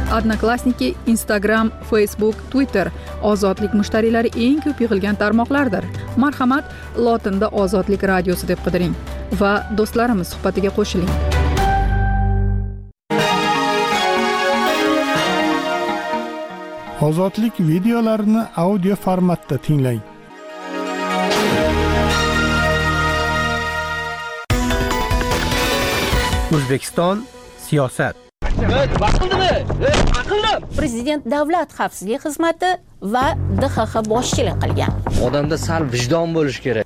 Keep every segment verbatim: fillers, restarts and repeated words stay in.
Odnoklassniki, Instagram, Facebook, Twitter ozodlik mushtariylari eng ko'p yig'ilgan tarmoqlardir. Marhamat, lotinda Ozodlik radiosi deb qidiring va do'stlarimiz suhbatiga qo'shiling. Ozodlik videolarini audio formatda tinglang. O'zbekiston siyosat. Prezident Davlat xavfsizlik xizmati va D X X boshchilik qilgan. Odamda sal vijdon bo'lish kerak.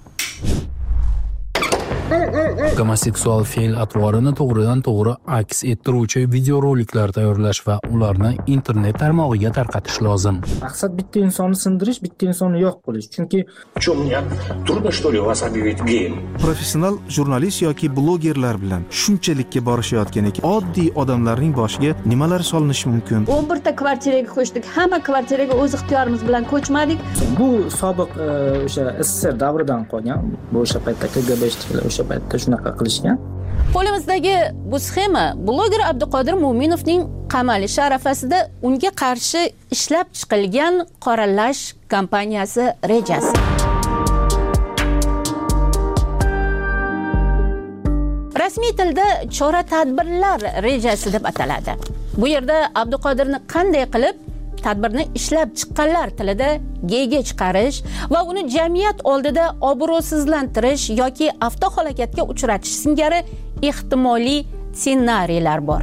Gomoseksual fe'l atvorini to'g'ridan to'g'ri aks ettiruvchi videoroliklar tayyorlash va ularni internet tarmog'iga tarqatish lozim. Maqsad bitta insonni sindirish, bitta insonni yo'q qilish. Chunki Что, мне трудно, что ли, вас объявить геем? Professional jurnalist yoki blogerlar bilan shunchalikka borishayotgan ekan, oddiy odamlarning boshiga nimalar solinishi mumkin? o'n bir ta kvartiraga ko'chdik. Hamma kvartiraga o'z ixtiyorimiz bilan ko'chmadik. bu sobiq o'sha S S R davridan qolgan. Bu o'sha paytda K G B ishchilar o'sha paytda shunaqa qilishgan. Qo'limizdagi bu sxema bloger Abduqodir Mo'minovning qamalishi arafasida unga qarshi ishlab chiqilgan qoralash kampaniyasi rejasi. Rasmiy tilda chora-tadbirlar rejasi deb ataladi. Bu yerda Abduqodirni qanday qilib tadbirni ishlab chiqqanlar tilida g'ga chiqarish va uni jamiyat oldida obro'sizlantirish yoki avtohalokatga uchratish singari ehtimoliy ssenariylar bor.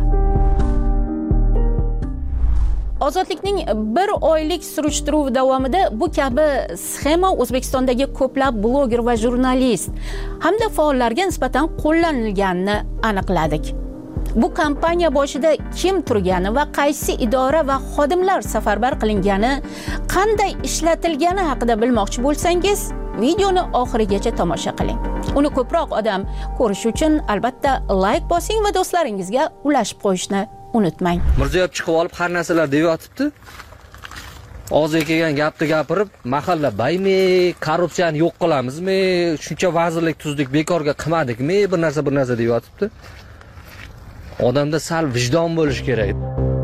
Ozodlikning bir oylik surishtiruv davomida bu kabi sxema O'zbekistondagi ko'plab bloger va jurnalist hamda faollarga nisbatan qo'llanilganini aniqladik. Bu kampaniya boshida kim turgani va qaysi idora va xodimlar safarbar qilingani, qanday ishlatilgani haqida bilmoqchi bo'lsangiz, videoni oxirigacha tomosha qiling. Uni ko'proq odam ko'rish uchun albatta like bosing va do'stlaringizga ulashib qo'yishni unutmang. Mirziyoyev chiqib olib har narsalar deb yotibdi. Og'ziga kelgan gapni gapirib, mahalla baymi, korrupsiyani yo'q qilamizmi, shuncha vazirlik tuzdik, bekorga qilmadikmi, bir narsa bir narsa deb yotibdi. Odamda sal vijdon bo'lish kerak.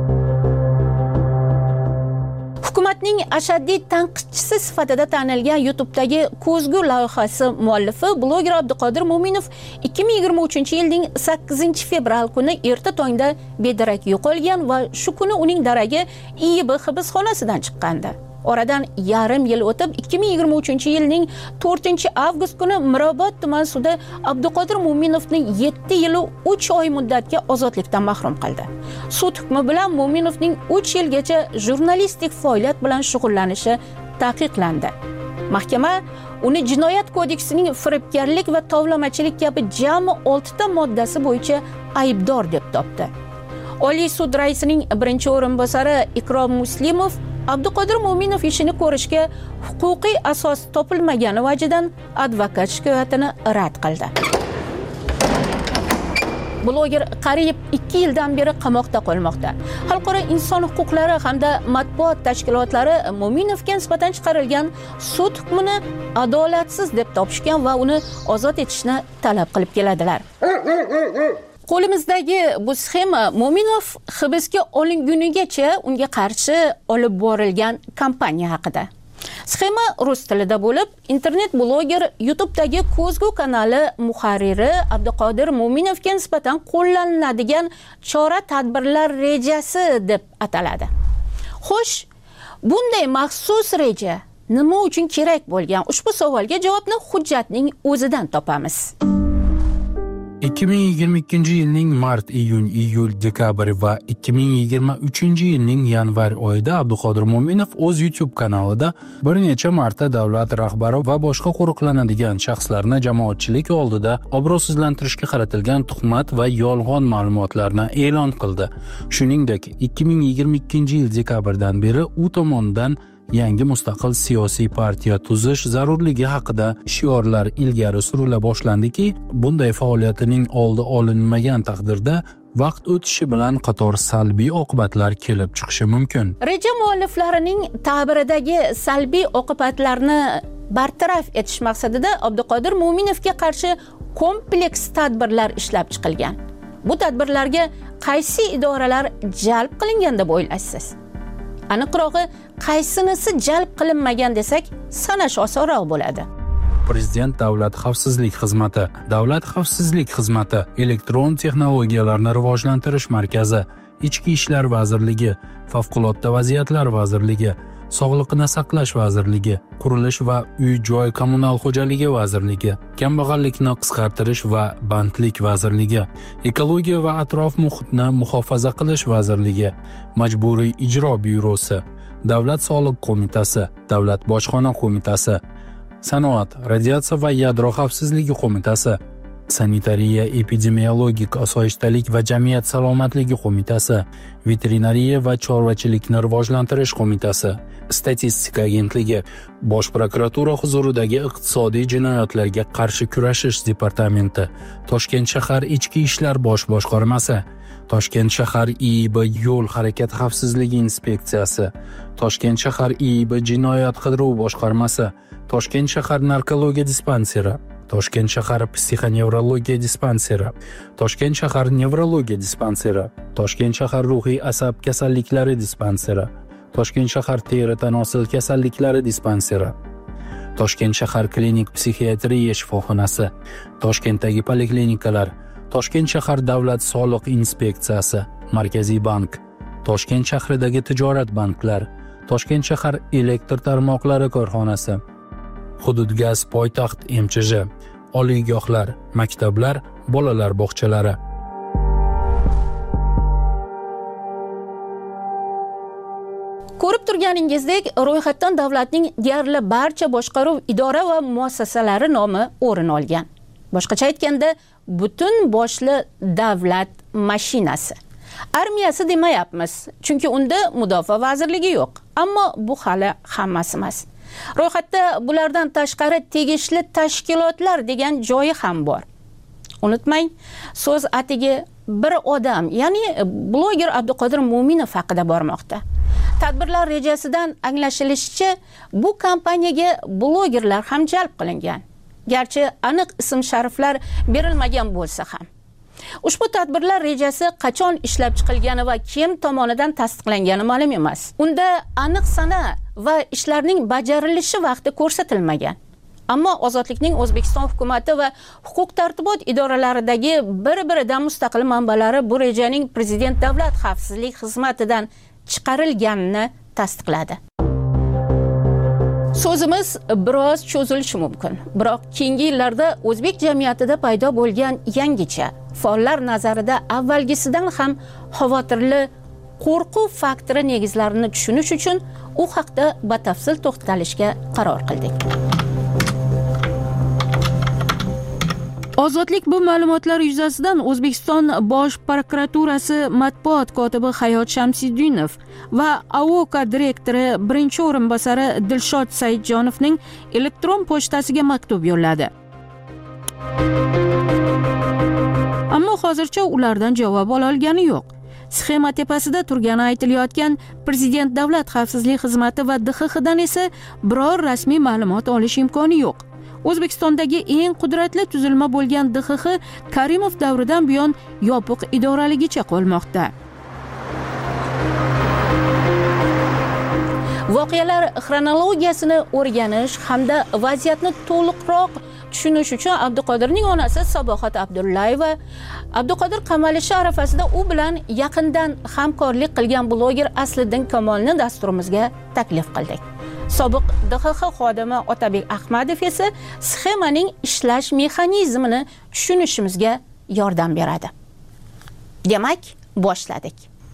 Hukumatning ashaddiy tanqidchisi sifatida tanilgan YouTube'dagi Ko'zgu loyihasi muallifi bloger Abduqodir Mo'minov ikki ming yigirma uchinchi yilning sakkizinchi fevral kuni erta tongda bedarak yo'qolgan va shu kuni uning daragi I Y B hibsxonasidan chiqqandi. Oradan yarim yil o'tib ikki ming yigirma uchinchi yilning to'rtinchi avgust kuni Mirobod tuman sudi Abduqodir Mo'minovni yetti yil uch oy muddatga ozodlikdan mahrum qildi. Sud hukmi bilan Mo'minovning uch yilgacha jurnalistik faoliyat bilan shug'ullanishi taqiqlandi. Mahkama uni Jinoyat kodeksining firibgarlik va tovlamachilik kabi jami olti ta moddasi bo'yicha aybdor deb topdi. Oliy sud raisining birinchi o'rinbosari Ikrom Muslimov Abduqodir Mo'minov ishini ko'rishga huquqiy asos topilmagani vajidan advokat shikoyatini rad qildi. Bloger qariyb ikki yildan beri qamoqda qolmoqda. Xalqaro inson huquqlari hamda matbuot tashkilotlari Mo'minovga nisbatan chiqarilgan sud hukmini adolatsiz deb topishgan va uni ozod etishni talab qilib keladilar. Qo'limizdagi bu sxema Mo'minov hibsga olingunigacha unga qarshi olib borilgan kampaniya haqida. Sxema rus tilida bo'lib, internet bloger YouTube'dagi Ko'zgu kanali muharriri Abduqodir Mo'minovga nisbatan qo'llaniladigan chora-tadbirlar rejasi deb ataladi. Xo'sh, bunday maxsus reja nima uchun kerak bo'lgan? Ushbu savolga javobni hujjatning o'zidan topamiz. ikki ming yigirma ikkinchi yilning mart, iyun, iyul, dekabr va ikki ming yigirma uchinchi yilning yanvar oyida Abduqodir Mo'minov o'z YouTube kanalida bir necha marta davlat rahbari va boshqa qo'riqlanadigan shaxslarni jamoatchilik oldida obro'sizlantirishga qaratilgan tuhmat va yolg'on ma'lumotlarni e'lon qildi. Shuningdek, ikki ming yigirma ikkinchi yil dekabrdan beri u tomonidan yangi mustaqil siyosiy partiya tuzish zarurligi haqida shiorlar ilgari surila boshlandiki, bunday faoliyatining oldi olinmagan taqdirda vaqt o'tishi bilan qator salbiy oqibatlar kelib chiqishi mumkin. Reja mualliflarining ta'biridagi salbiy oqibatlarni bartaraf etish maqsadida Abduqodir Mo'minovga qarshi kompleks tadbirlar ishlab chiqilgan. Bu tadbirlarga qaysi idoralar jalb qilingan deb o'ylaysiz? Aniqrog'i, qaysinisi jalb qilinmagan desak, sanash osonroq bo'ladi. Prezident Davlat xavfsizlik xizmati, Davlat xavfsizlik xizmati, Elektron texnologiyalarni rivojlantirish markazi, Ichki ishlar vazirligi, Favqulodda vaziyatlar vazirligi, Sog'liqni saqlash vazirligi, Qurilish va uy-joy kommunal xo'jaligi vazirligi, Kambag'allikni qisqartirish va bandlik vazirligi, Ekologiya va atrof muhitni muhofaza qilish vazirligi, Majburiy ijro byurosi, Davlat soliq qo'mitasi, Davlat bojxona qo'mitasi, Sanoat, radiatsiya va yadro xavfsizligi qo'mitasi, Sanitariya, epidemiologik osoyishtalik va jamiyat salomatligi qo'mitasi, Veterinariya va chorvachilikni rivojlantirish qo'mitasi, Statistika agentligi, Bosh prokuratura huzuridagi iqtisodiy jinoyatlarga qarshi kurashish departamenti, Toshkent shahar ichki ishlar bosh boshqarmasi, Toshkent shahar I I B yo'l harakati xavfsizligi inspeksiyasi, Toshkent shahar I I B jinoyat qidiruv boshqarmasi, Toshkent shahar narkologiya dispanseri, Toshkent shahar psixonevrologiya dispanseri, Toshkent shahar nevrologiya dispanseri, Toshkent shahar ruhiy asab kasalliklari dispanseri, Toshkent shahar teri tanosil kasalliklari dispanseri, Toshkent shahar klinik psixiatriya shifoxonasi, Toshkentdagi poliklinikalar, Toshkent shahar davlat soliq inspeksiyasi, Markaziy bank, Toshkent shahridagi tijorat banklar, Toshkent shahar elektr tarmoqlari korxonasi, Hududgaz poytaxt M Ch J, oliygohlar, maktablar, bolalar bog'chalari. Ko'rib turganingizdek, ro'yxatdan davlatning deyarli barcha boshqaruv idora va muassasalari nomi o'rin olgan. Boshqacha aytganda, butun boshli davlat mashinasi. Armiyasi demayapmiz, chunki unda mudofaa vazirligi yo'q. Ammo bu hali hammasi emas. Ro'yxatda bulardan tashqari tegishli tashkilotlar degan joyi ham bor. Unutmang, so'z atigi bir odam, ya'ni bloger Abduqodir Mo'minov haqida bormoqda. Tadbirlar rejasidan anglashilishicha, bu kompaniyaga blogerlar ham jalb qilingan. Garchi aniq ism-shariflar berilmagan bo'lsa ham. Ushbu tadbirlar rejasi qachon ishlab chiqilgani va kim tomonidan tasdiqlangani ma'lum emas. Unda aniq sana va ishlarning bajarilishi vaqti ko'rsatilmagan. Ammo Ozodlikning O'zbekiston hukumatı va huquq tartibot idoralaridagi bir-biridan mustaqil manbalari bu rejaning Prezident Davlat xavfsizlik xizmatidan chiqarilganini tasdiqladi. So'zimiz biroz cho'zilishi mumkin, biroq keyingi yillarda o'zbek jamiyatida paydo bo'lgan yangicha, faollar nazarida avvalgisidan ham xavotirli qo'rquv faktori negizlarini tushunish uchun u haqda batafsil to'xtalishga qaror qildik. Ozodlik bu ma'lumotlar yuzasidan O'zbekiston Bosh prokuraturasi matbuot kotibi Hayot Shamsiddinov va A O K direktori birinchi o'rinbosari Dilshod Saidjonovning elektron pochtasiga maktub yo'lladi. Ammo hozircha ulardan javob ola olgani yo'q. Sxema tepasida turgani aytilayotgan Prezident Davlat xavfsizlik xizmati va D X X dan esa biror rasmiy ma'lumot olish imkoni yo'q. O'zbekistondagi eng qudratli tuzilma bo'lgan D X X Karimov davridan buyon yopiq idoraligicha qolmoqda. Voqealar xronologiyasini o'rganish hamda vaziyatni to'liqroq tushunish uchun Abduqodirning onasi Sabohat Abdullayeva Abduqodir qamalishi arafasida u bilan yaqindan hamkorlik qilgan bloger Asliddin Kamolni dasturimizga taklif qildik. Sobiq D X X xodimi Otabek Ahmadov esa sxemaning ishlash mexanizmini tushunishimizga yordam beradi. Demak, boshladik.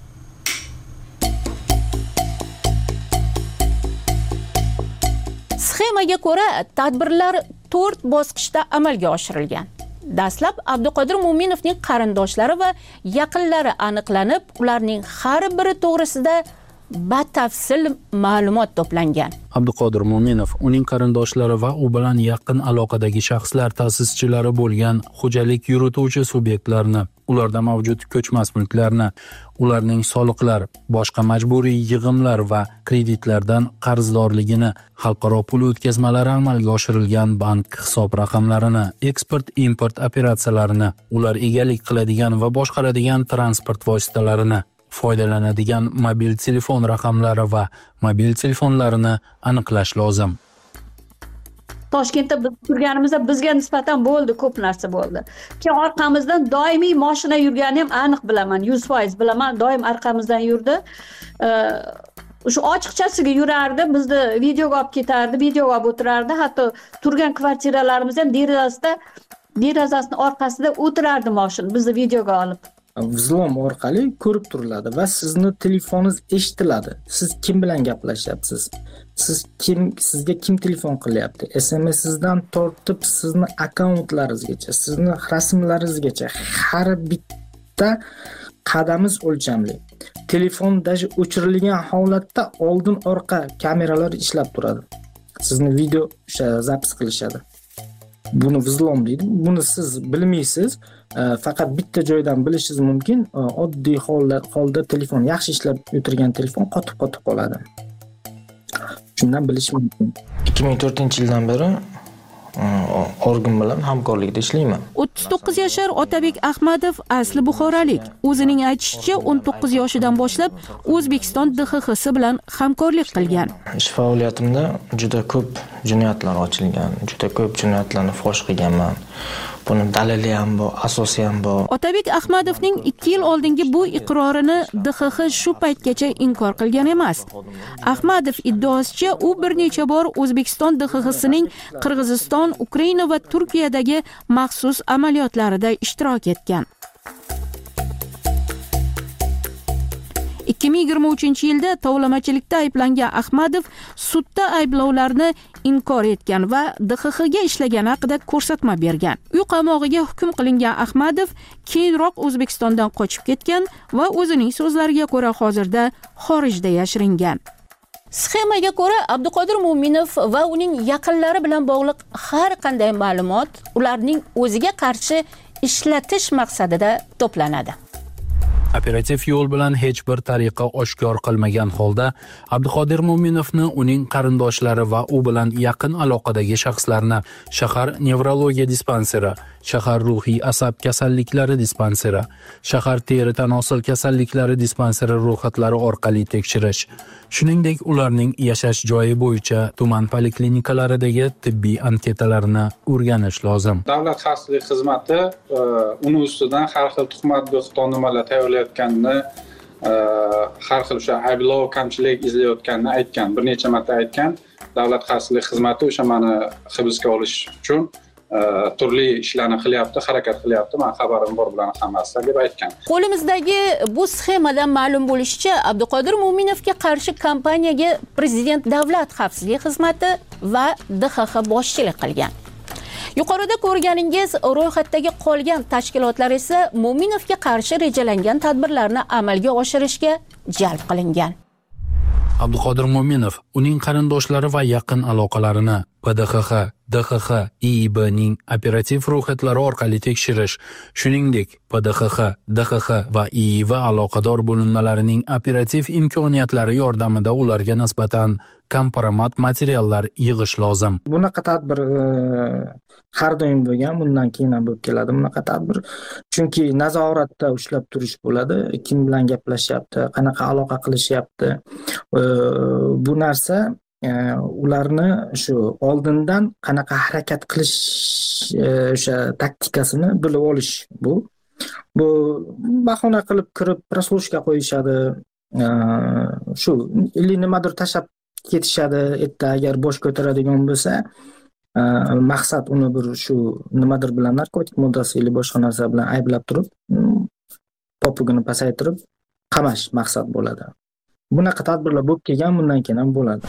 Sxemaga ko'ra tadbirlar to'rt bosqichda amalga oshirilgan. Dastlab Abduqodir Mo'minovning qarindoshlari va yaqinlari aniqlanib, ularning har biri to'g'risida batafsil ma'lumot to'plangan. Abduqodir Mo'minov, uning qarindoshlari va u bilan yaqin aloqadagi shaxslar ta'sischilari bo'lgan xo'jalik yurituvchi subyektlarni, ularda mavjud ko'chmas mulklarni, ularning soliqlar, boshqa majburiy yig'imlar va kreditlardan qarzdorligini, xalqaro pul o'tkazmalari amalga oshirilgan bank hisob raqamlarini, eksport-import operatsiyalarini, ular egalik qiladigan va boshqaradigan transport vositalarini, foydalanadigan mobil telefon raqamlari va mobil telefonlarini aniqlash lozim. Toshkentda biz turganimizda bizga nisbatan bo'ldi, ko'p narsa bo'ldi. Keyin orqamizdan doimiy mashina yurganini ham aniq bilaman, yuz foiz bilaman, doim orqamizdan yurdi. O'sha ochiqchasiga yurardi, bizni videoga olib ketardi, videoga olib o'tirardi, hatto turgan kvartiralarimiz ham derazasida, derazasining orqasida o'tirardi mashina, bizni videoga olib. Vzlom orqali ko'rib turiladi va sizni telefoningiz eshitiladi. Siz kim bilan gaplashyapsiz? Siz kim, sizga kim telefon qilyapti? S M S sizdan tortib sizni akkauntlaringizgacha, sizni rasmlaringizgacha har bitta qadamingiz o'lchamli. Telefon даже o'chirilgan holatda oldin orqa kameralar ishlab turadi. Sizni video o'sha zapis qilishadi. Buni vzlom deydi. Buni siz bilmaysiz. Faqat bitta joydan bilishingiz mumkin. Oddiy holda holda telefon, yaxshi ishlab o'tirgan telefon qotib-qotib qoladi. Shundan bilish mumkin. ikki ming to'rtinchi yildan beri organ bilan hamkorlikda ishlayman. o'ttiz to'qqiz yashar Otabek Ahmadov asli buxorolik. O'zining aytishicha, o'n to'qqiz yoshidan boshlab O'zbekiston D X X si bilan hamkorlik qilgan. Ish faoliyatimda juda ko'p jinoyatlar ochilgan, juda ko'p jinoyatlarni fosh qilganman. Buni dalili ham bor, asosi ham bor. Otabek Ahmadovning ikki yil oldingi bu iqrorini D X X shu paytgacha inkor qilgan emas. Ahmadov iddaosicha, u bir necha bor O'zbekiston D X X sining Qirg'iziston, Ukraina va Turkiyadagi maxsus amaliyotlarida ishtirok etgan. ikki ming yigirma uchinchi yilda tovlamachilikda ayblangan Ahmadov sudda ayblovlarni inkor etgan va D X X ga ishlagani haqida ko'rsatma bergan. Uy qamog'iga hukm qilingan Ahmadov keyinroq O'zbekistondan qochib ketgan va o'zining so'zlariga ko'ra hozirda xorijda yashiringan. Sxemaga ko'ra Abduqodir Mo'minov va uning yaqinlari bilan bog'liq har qanday ma'lumot ularning o'ziga qarshi ishlatish maqsadida to'planadi. Operativ yo'l bilan hech bir tariqa oshkor qilmagan holda Abduqodir Mo'minovni, uning qarindoshlari va u bilan yaqin aloqadagi shaxslarni shahar nevrologiya dispanseri, shahar ruhiy asab kasalliklari dispanseri, shahar teri tanosil kasalliklari dispanseri ro'yxatlari orqali tekshirish, shuningdek ularning yashash joyi bo'yicha tuman poliklinikalaridagi tibbiy anketalarini o'rganish lozim. Davlat xavfsizlik xizmati uni ustidan har xil tuhmat bo'xtonnomalar tayyorlayotganini, har xil o'sha ayblov, kamchilik izlayotganini aytgan, bir necha marta aytgan. Davlat xavfsizlik xizmati o'sha meni hibsga olish uchun turli ishlarni qilyapti, harakat qilyapti. Men xabarim bor bilan hammasi deb aytgan. Qo'limizdagi bu sxemadan ma'lum bo'lishicha, Abduqodir Mo'minovga qarshi kompaniyaga Prezident Davlat xavfsizlik xizmati va D X X boshchilik qilgan. Yuqorida ko'rganingiz ro'yxatdagi qolgan tashkilotlar esa Mo'minovga qarshi rejalangan tadbirlarni amalga oshirishga jalb qilingan. Abduqodir Mo'minov uning qarindoshlari va yaqin aloqalarini P D X X, D X X, I I B ning operativ ro'yxatlari orqali tekshirish, shuningdek P D X X, D X X va I I B aloqador bo'linmalarining operativ imkoniyatlari yordamida ularga nisbatan kompromat materiallar yig'ish lozim. Bunaqa tadbir har doim bo'lgan, bundan keyin ham bo'lib keladi bunaqa tadbir. Chunki nazoratda ushlab turish bo'ladi, kim bilan gaplashyapti, qanaqa aloqa qilishyapti. Bu narsa ularni shu oldindan qanaqa harakat qilish o'sha taktikasini bilib olish bu. Bu bahona qilib kirib proslушка qo'yishadi. Shu illi nimadir tashab ketishadi. Erta agar bosh ko'taradigan bo'lsa, maqsad uni bir shu nimadir bilan narkotik moddasi yoki boshqa narsa bilan ayblab turib, popugini pasaytirib qamash maqsad bo'ladi. Bunaqa tadbirlar bo'lib kelgan, bundan keyin ham bo'ladi.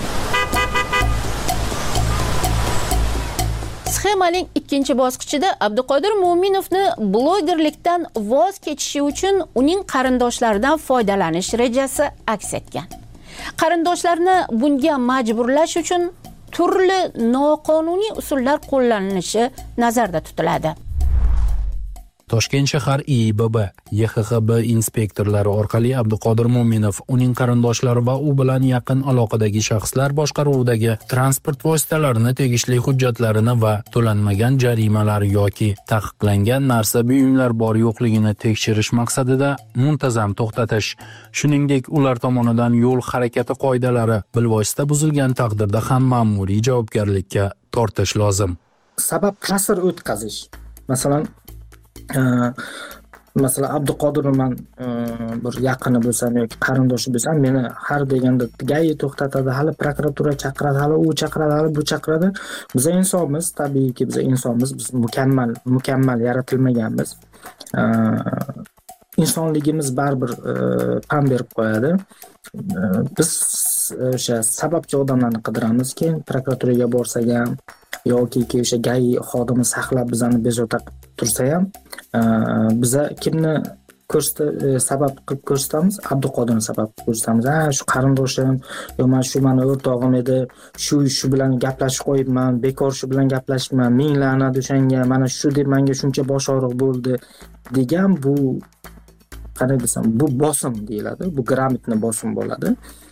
Sxemaning ikkinchi bosqichida Abduqodir Mo'minovni blogerlikdan voz kechishi uchun uning qarindoshlaridan foydalanish rejasi aks etgan. Qarindoshlarni bunga majburlash uchun turli noqonuniy usullar qo'llanilishi nazarda tutiladi. Toshkent shahar I I B B, Y X X B inspektorlari orqali Abduqodir Mo'minov, uning qarindoshlari va u bilan yaqin aloqadagi shaxslar boshqaruvidagi transport vositalarini tegishli hujjatlarini va to'lanmagan jarimalar yoki taqiqlangan narsa buyumlar bor yo'qligini tekshirish maqsadida muntazam to'xtatish, shuningdek ular tomonidan yo'l harakati qoidalari bilvosita buzilgan taqdirda ham ma'muriy javobgarlikka tortish lozim. Sabab qasr o'tkazish. Masalan, masalan Abduqodir man bir yaqini bo'lsam yoki qarindoshi bo'lsam, meni har deganda gai to'xtatadi, hali prokuratura chaqiradi, hali u chaqiradi, hali bu chaqiradi. Biz insonmiz, tabiiyki biz insonmiz, biz mukammal mukammal yaratilmaganmiz. Insonligimiz baribir pam berib qo'yadi. Biz o'sha sababchi odamlarni qidiramiz, keyin prokuraturaga borsak ham yoki o'sha gai xodimi saqlab bizani bezovta tursa ham, biza kimni ko'rsata sabab qilib ko'rsatamiz? Abduqodirni sabab qilib ko'rsatamiz. Ha, shu qarindoshim, yo men shu meni o'rtog'im edi, shu shu bilan gaplashib qo'yibman, bekor shu bilan gaplashibman, ming la'nat o'shanga, mana shu deb menga shuncha bosh og'riq bo'ldi degan, bu qanday desam, bu bosim deyiladi, bu gрамотный bosim bo'ladi.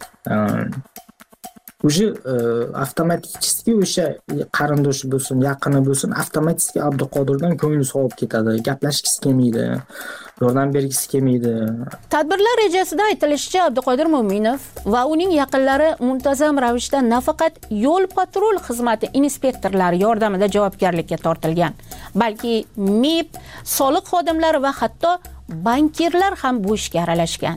Уже avtomatik o'sha qarindoshi bo'lsin, yaqini bo'lsin, avtomatik Abduqodirdan ko'ngli sovib ketadi, gaplashgisi kelmaydi, yordam bergisi kelmaydi. Tadbirlar rejasida aytilishicha, Abduqodir Mo'minov va uning yaqinlari muntazam ravishda nafaqat yo'l patrul xizmati inspektorlari yordamida javobgarlikka tortilgan, balki M I B, soliq xodimlari va hatto bankirlar ham bu ishga aralashgan.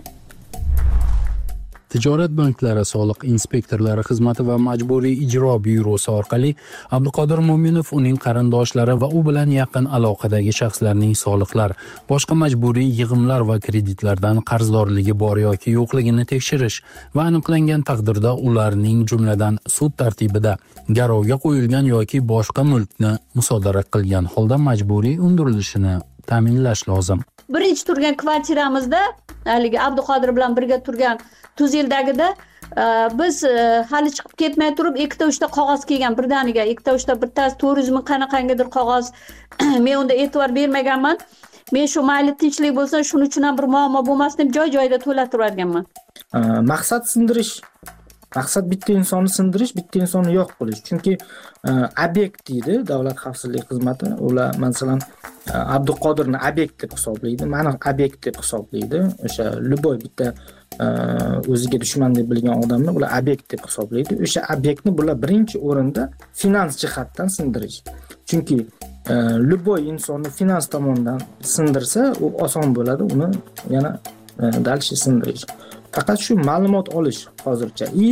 Tijorat banklari soliq inspektorlari xizmati va majburiy ijro byurosi orqali Abduqodir Mo'minov, uning qarindoshlari va u bilan yaqin aloqadagi shaxslarning soliqlar, boshqa majburiy yig'imlar va kreditlardan qarzdorligi bor yoki yo'qligini tekshirish va aniqlangan taqdirda ularning jumladan sud tartibida garovga qo'yilgan yoki boshqa mulkni musodara qilgan holda majburiy undirilishini ta'minlash lozim. Birinchi turgan kvartiramizda, haligi Abduqodir bilan birga turgan tuz yildagida biz hali chiqib ketmay turib ikkita uchta qog'oz kelgan birdaniga, ikkita uchta bittasi to'rt yuz ming qanaqangidir qog'oz. Men unda e'tibor bermaganman. Men shu mayli tinchlik bo'lsa, shuning uchun ham bir muammo bo'lmasin deb joy-joyida to'latib yuborganman. Maqsad sindirish. Maqsad bitta insonni sindirish, bitta insonni yo'q qilish. Chunki obyekt deydi Davlat xavfsizlik xizmati. Ular masalan Abduqodirni obyekt deb hisoblaydi, meni obyekt deb hisoblaydi. O'sha любой bitta o'ziga dushman deb bilgan odamni ular obyekt deb hisoblaydi. O'sha obyektni bular birinchi o'rinda finans jihatdan sindirish. Chunki любой insonni finans tomonidan sindirsa, u oson bo'ladi, uni yana dalshi sindirish. Faqat shu ma'lumot olish hozircha и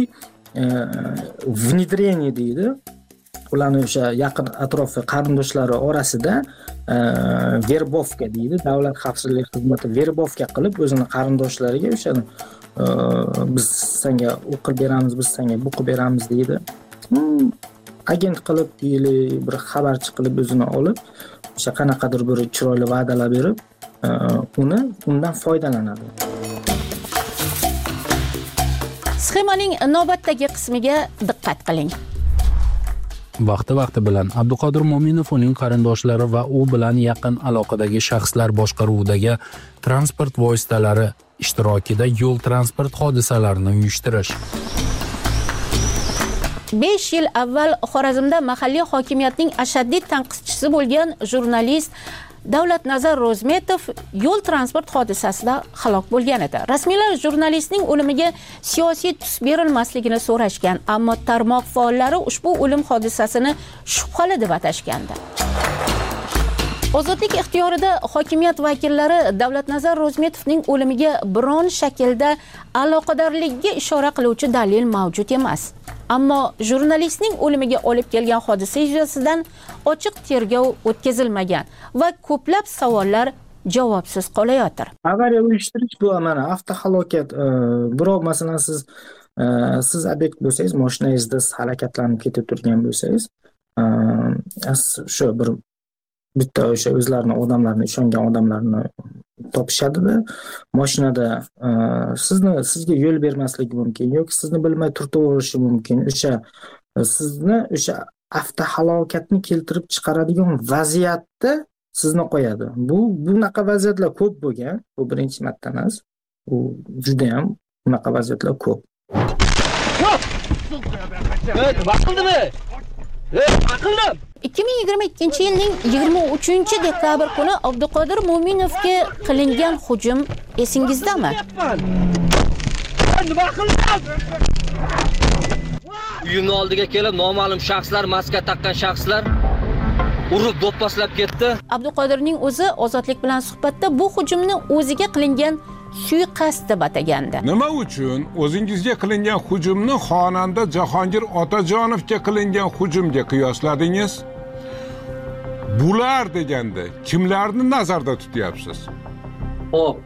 внедрение deydi. Ularni o'sha yaqin atrofi qarindoshlari orasida verbovka deydi. Davlat xavfsizlik xizmati verbovka qilib o'zini qarindoshlariga o'sha biz senga u qilib beramiz, biz senga bu qilib beramiz deydi. Agent qilib, yili bir xabarchi qilib o'zini olib, o'sha qanaqadir bir chiroyli va'dalar berib, uni undan foydalanadi. Sxemaning navbatdagi qismiga diqqat qiling. Vaqti-vaqti bilan Abduqodir Mo'minov, uning qarindoshlari va u bilan yaqin aloqadagi shaxslar boshqaruvidagi transport vositalari ishtirokida yo'l transport hodisalarini uyushtirish. besh yil avval Xorazmda mahalliy hokimiyatning ashaddiy tanqidchisi bo'lgan jurnalist Davlatnazar Ro'zmetov yo'l transport hodisasida halok bo'lgan edi. Rasmiylar jurnalistning o'limiga siyosiy tus berilmasligini so'rashgan, ammo tarmoq faollari ushbu o'lim hodisasini shubhali deb atashgandi. Ozodlik ixtiyorida hokimiyat vakillari Davlatnazar Ro'zmetovning o'limiga biron shaklda aloqadorligiga ishora qiluvchi dalil mavjud emas. Ammo jurnalistning o'limiga olib kelgan hodisa yuzasidan ochiq tergov o'tkazilmagan va ko'plab savollar javobsiz qolayotir. Avariya uyushtirish bu mana avtohalokat. Birov masalan siz siz obyekt bo'lsangiz, mashinangizda harakatlanib ketib turgan bo'lsangiz, shu bir bitta o'sha o'zlarini odamlarni ishongan odamlarni topishadida mashinada sizni sizga yo'l bermasligi mumkin yoki sizni bilmay turtaverishi mumkin. O'sha sizni o'sha avtohalokatni keltirib chiqaradigan vaziyatda sizni qo'yadi. Bu bunaqa vaziyatlar ko'p bo'lgan. Bu birinchi marta emas. Bu juda ham bunaqa vaziyatlar ko'p. ikki ming yigirma ikkinchi yilning yigirma uchinchi dekabr kuni Abduqodir Mo'minovga qilingan hujum esingizdami? Uyimni oldiga kelib noma'lum shaxslar, maska taqqan shaxslar urib do'pposlab ketdi. Abduqodirning o'zi Ozodlik bilan suhbatda bu hujumni o'ziga qilingan suiqasd deb atagandi. Nima uchun o'zingizga qilingan hujumni xonanda Jahongir Otajonovga qilingan hujumga qiyosladingiz? Bular deganda kimlarni nazarda tutyapsiz? Xo'p,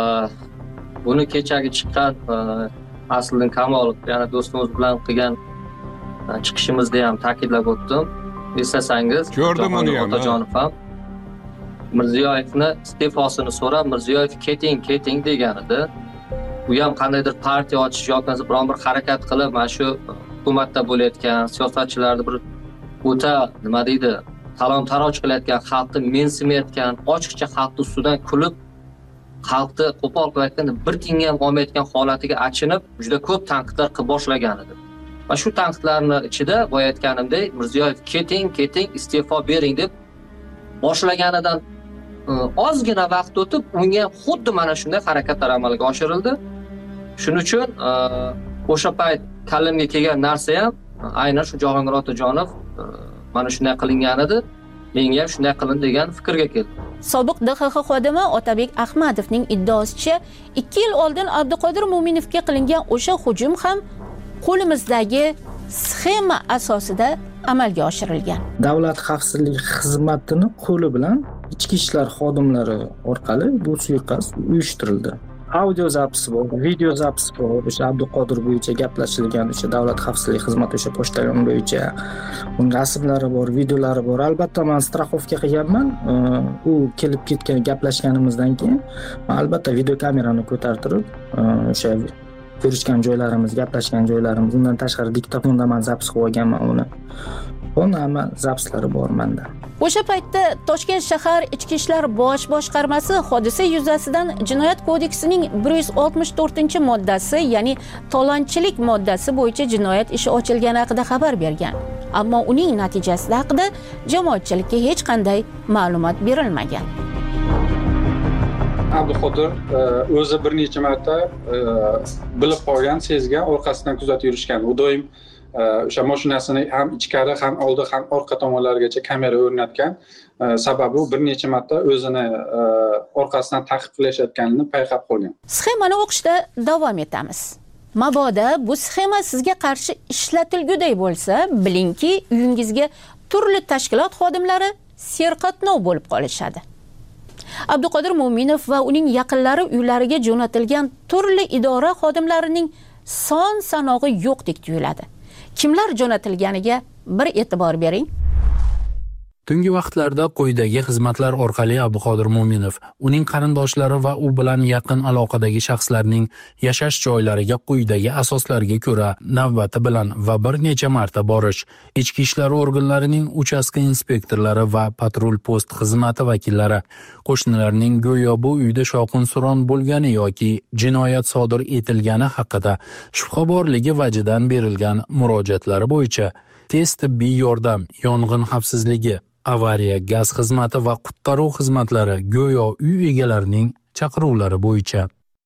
buni kechagi chiqqan Asliddin Kamolov, ya'ni do'stimiz bilan qilgan chiqishimizda ham ta'kidlab o'tdim. Eslasangiz, ko'rdim uni ham. Otajonov ham Mirziyoyevni iste'fosini so'rab, Mirziyoyev keting, keting degan edi. U ham qandaydir partiya ochish yoki biron bir harakat qilib, mana shu hukumatda bo'layotgan siyosatchilarni bir o'ta nima deydi, talon-taroj qilayotgan, xalqni mensimayotgan, ochiqcha xalq ustidan kulib, xalqni qo'pol qilayotganda bir tiyinga ham olmayotgan holatiga achinib, juda ko'p tanqidlar qilib boshlagan edi. Va shu tanqidlarning ichida boya aytganimdek, Mirziyoyev keting, keting, iste'fo bering deb boshlaganidan ozgina vaqt o'tib, unga xuddi mana shunday harakatlar amalga oshirildi. Shuning uchun o'sha payt kallamga kelgan narsa ham aynan shu Jahongir Otajonov mana shunday qilingan edi. Menga ham shunday qilin degan fikrga keldi. Sobiq D X X xodimi Otabek Ahmadovning iddaosicha ikki yil oldin Abduqodir Mo'minovga qilingan o'sha hujum ham qo'limizdagi sxema asosida amalga oshirilgan. Davlat xavfsizlik xizmatini qo'li bilan ichki ishlar xodimlari orqali bu suiqasd uyushtirildi. Audio zapisi bor, video zapisi bor. O'sha Abduqodir bo'yicha gaplashilgan o'sha davlat xavfsizlik xizmati o'sha pochtalon bo'yicha uning rasmlari bor, videolari bor. Albatta men strafovka qilganman. U kelib ketgan gaplashganimizdan keyin men albatta video kamerani ko'tartirib o'sha ko'rishgan joylarimiz, gaplashgan joylarimiz, undan tashqari diktofonda men zapis qilib olganman uni. Buni hamma zapislari bor menda. O'sha paytda Toshkent shahar Ichki ishlar bosh boshqarmasi hodisa yuzasidan Jinoyat kodeksining bir yuz oltmish to'rtinchi moddasi, ya'ni talonchilik moddasi bo'yicha jinoyat ishi ochilgani haqida xabar bergan. Ammo uning natijasi haqida jamoatchilikka hech qanday ma'lumot berilmagan. Abduqodir o'zi bir necha marta bilib qolgan, sezgan, orqasidan kuzatib yurishgan. U doim o'sha mashinasini ham ichkari, ham oldi, ham orqa tomonlarigacha kamera o'rnatgan. Sababi u bir necha marta o'zini orqasidan ta'qib qilishayotganini payqab qolgan. Sxemani o'qishda davom etamiz. Mabodo bu sxema sizga qarshi ishlatilguday bo'lsa, bilingki, uyingizga turli tashkilot xodimlari serqatnov bo'lib qolishadi. Abduqodir Mo'minov va uning yaqinlari uylariga jo'natilgan turli idora xodimlarining son sanog'i yo'qdek tuyuladi. Kimlar jo'natilganiga bir e'tibor bering. Tungi vaqtlarda quyidagi xizmatlar orqali Abduqodir Mo'minov, uning qarindoshlari va u bilan yaqin aloqadagi shaxslarning yashash joylariga quyidagi asoslarga ko'ra navbati bilan va bir necha marta borish, ichki ishlar organlarining uchastka inspektorlari va patrul post xizmati vakillari, qo'shnilarning go'yo bu uyda shovqin-suron bo'lgani yoki jinoyat sodir etilgani haqida shubha borligi vajidan berilgan murojaatlari bo'yicha tez tibbiy yordam, yong'in xavfsizligi, avariya, gaz xizmati va qutqaruv xizmatlari go'yo uy egalarining chaqiruvlari bo'yicha.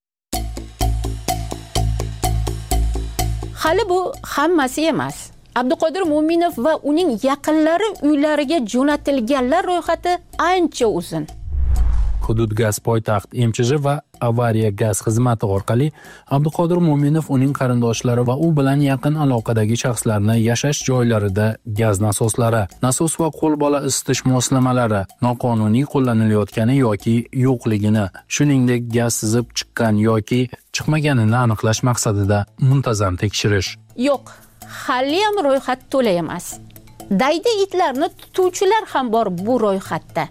Hali bu hammasi emas. Abduqodir Mo'minov va uning yaqinlari uylariga jo'natilganlar ro'yxati ancha uzun. Hudud gaz poytaxt M Ch J va avariya gaz xizmati orqali Abduqodir Mo'minov, uning qarindoshlari va u bilan yaqin aloqadagi shaxslarni yashash joylarida gaz nasoslari, nasos va qo'lbola isitish moslamalari noqonuniy qo'llanilayotgani yoki yo'qligini, shuningdek gaz sizib chiqqan yoki chiqmaganini aniqlash maqsadida muntazam tekshirish. Yo'q, hali ham ro'yxat to'la emas. Daydi itlarni tutuvchilar ham bor bu ro'yxatda.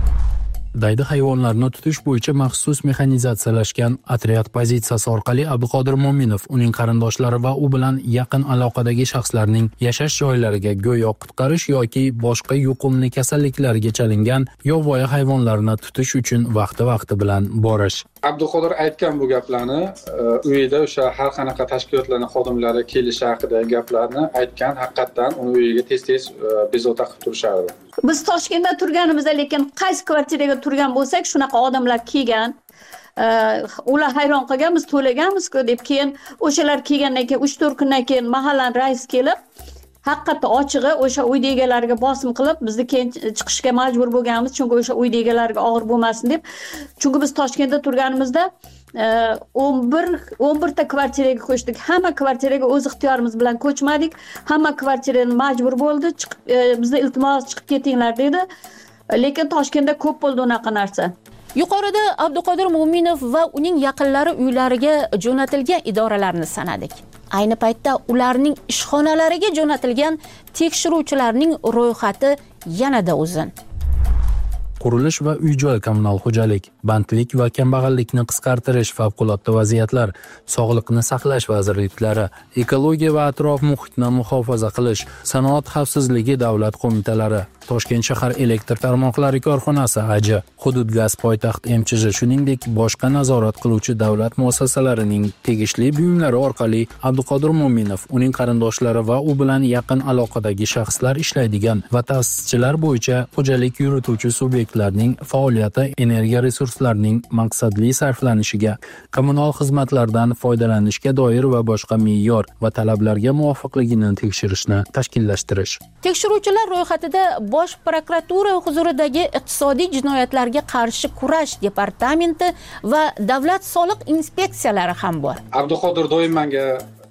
Daydi hayvonlarni tutish bo'yicha maxsus mexanizatsiyalashgan otryad pozitsiyasi orqali Abduqodir Mo'minov uning qarindoshlari va u bilan yaqin aloqadagi shaxslarning yashash joylariga go'yo qutqarish yoki boshqa yuqumli kasalliklarga chalingan yovvoyi hayvonlarni tutish uchun vaqti-vaqti bilan borish. Abduqodir aytgan bu gaplarni uyida o'sha har qanaqa tashkilotlarning xodimlari kelishi haqidagi gaplarni aytgan, haqiqatan uni uyiga tez-tez bezovta qilib turishardi. Biz Toshkentda turganimizda, lekin qaysi kvartiraga turgan bo'lsak, shunaqa odamlar kelgan. Ular hayron qolgan, biz to'laganmiz-ku deb, keyin o'shalar kelgandan keyin uch to'rt kundan keyin mahallaning raisi kelib, haqiqatda ochig'i o'sha uyda egalariga bosim qilib, bizni keyin chiqishga majbur bo'lganmiz, chunki o'sha uyda egalariga og'ir bo'lmasin deb. Chunki biz Toshkentda turganimizda o'n bir o'n bir ta kvartiraga ko'chdik. Hamma kvartiraga o'z ixtiyorimiz bilan ko'chmadik. Hamma kvartirani majbur bo'ldi, bizni iltimos chiqib ketinglar dedi. Lekin Toshkentda ko'p bo'ldi unaqa narsa. Yuqorida Abduqodir Mo'minov va uning yaqinlari uylariga jo'natilgan idoralarni sanadik. Ayni paytda ularning ishxonalariga jo'natilgan tekshiruvchilarning ro'yxati yanada uzun. Qurilish va uy-joy kommunal xo'jalik, bandlik va kambag'allikni qisqartirish favqulodda vaziyatlar, sog'liqni saqlash vazirliklari, ekologiya va atrof muhitni muhofaza qilish, sanoat xavfsizligi davlat qo'mitalari, Toshkent shahar elektr tarmoqlari korxonasi A J, Hudud gaz poytaxt M Ch J, shuningdek boshqa nazorat qiluvchi davlat muassasalarining tegishli buyumlari orqali Abduqodir Mo'minov, uning qarindoshlari va u bilan yaqin aloqadagi shaxslar ishlaydigan va ta'sischilar bo'yicha xo'jalik yurituvchi subyektlarning faoliyati energiya resurslarining maqsadli sarflanishiga, kommunal xizmatlardan foydalanishga doir va boshqa me'yor va talablarga muvofiqligini tekshirishni tashkillashtirish. Tekshiruvchilar ro'yxatida Bosh prokuratura huzuridagi iqtisodiy jinoyatlarga qarshi kurash departamenti va davlat soliq inspeksiyalari ham bor. Abduqodir doim menga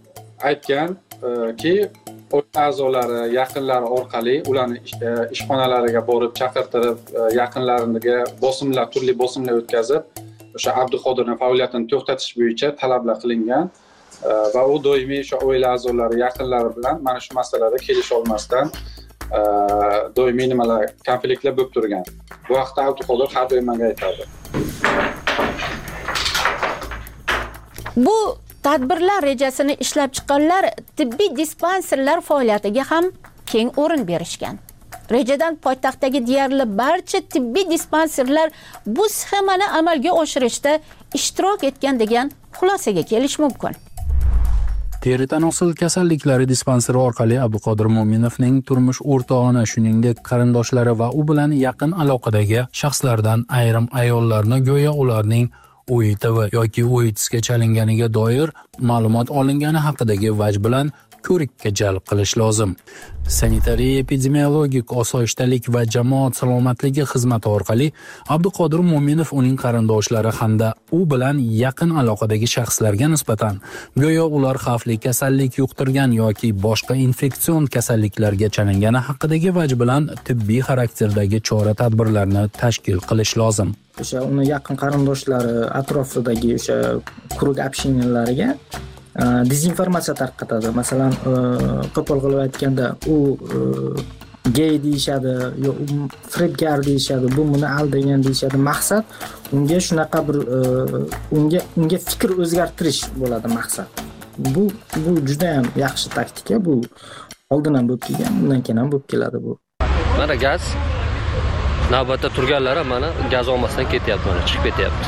aytganki, oila a'zolari, yaqinlari orqali ularni ishxonalariga borib chaqirtirib, yaqinlariga bosimlar, turli bosimlar o'tkazib, o'sha Abduqodirning faoliyatini to'xtatish bo'yicha talablar qilingan va u doimiy o'sha oila a'zolari, yaqinlari bilan mana shu masalada kelisha olmasdan doimiy nimalar, konfliktlar bo'lib turgan. Bu vaqtda Abduqodir har doim menga aytadi. Bu tadbirlar rejasini ishlab chiqqanlar tibbiy dispanserlar faoliyatiga ham keng o'rin berishgan. Rejadan poytaxtdagi deyarli barcha tibbiy dispanserlar bu sxemani amalga oshirishda ishtirok etgan degan xulosaga kelish mumkin. Teri tanosil kasalliklari dispanseri orqali Abduqodir Mo'minovning turmush o'rtog'ini, shuningdek qarindoshlari va u bilan yaqin aloqadagi shaxslardan ayrim ayollarni go'yo ularning O I T V yoki O I T S ga chalinganiga doir ma'lumot olingani haqidagi vaj bilan ko'rikka jalb qilish lozim. Sanitariya epidemiologik osoyishtalik va jamoat salomatligi xizmati orqali Abduqodir Mo'minov, uning qarindoshlari hamda u bilan yaqin aloqadagi shaxslarga nisbatan go'yo ular xavfli kasallik yuqtirgan yoki boshqa infeksion kasalliklarga chalingani haqidagi vaj bilan tibbiy xarakterdagi chora-tadbirlarni tashkil qilish lozim. O'sha uni yaqin qarindoshlari atrofidagi o'sha quruq общениялariga dezinformatsiya tarqatadi. Masalan, qo'pol qilib aytganda, u gay deyishadi, yo firibgar deyishadi, bu buni aldagan deyishadi. Maqsad unga shunaqa bir unga unga fikr o'zgartirish bo'ladi maqsad. Bu bu juda ham yaxshi taktika. Bu oldin ham bo'lib kelgan, bundan keyin ham bo'lib keladi bu. Mana gaz navbatda turganlar mana gaz olmasdan ketyapti, mana chiqib ketyapti.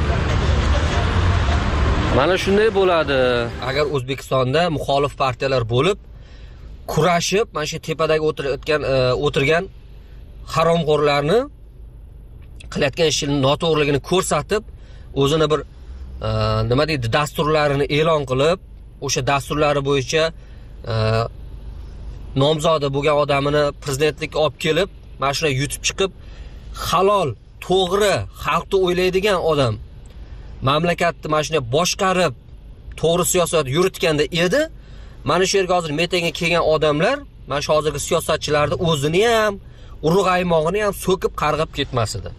Mana shunday bo'ladi. Agar O'zbekistonda muxolif partiyalar bo'lib, kurashib, mana shu tepadagi o'tirgan o'tirgan haromxo'rlarni qilayotgan ishini noto'g'riligini ko'rsatib, o'zini bir nima deydi, dasturlarini e'lon qilib, o'sha dasturlari bo'yicha nomzodi bo'lgan odamini prezidentlikka olib kelib, mana shunday yutib chiqib, halol, to'g'ri, xalqni o'ylaydigan odam mamlakatni mana shunday boshqarib, to'g'ri siyosat yuritganda edi. Mana shu yerga hozir metingga kelgan odamlar, mana shu hozirgi siyosatchilarni o'zini ham, urug' aymog'ini ham so'kib qarg'ab ketmas edi.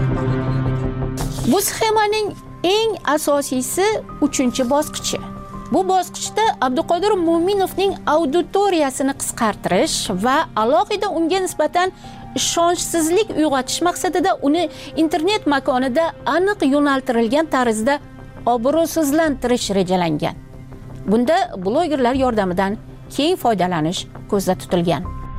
Bu sxemaning eng asosiysi uchinchi bosqichi. Bu bosqichda Abduqodir Mo'minovning auditoriyasini qisqartirish va alohida unga nisbatan ishonchsizlik uyg'otish maqsadida uni internet makonida aniq yo'naltirilgan tarzda obro'sizlantirish rejalangan. Bunda blogerlar yordamidan keng foydalanish ko'zda tutilgan.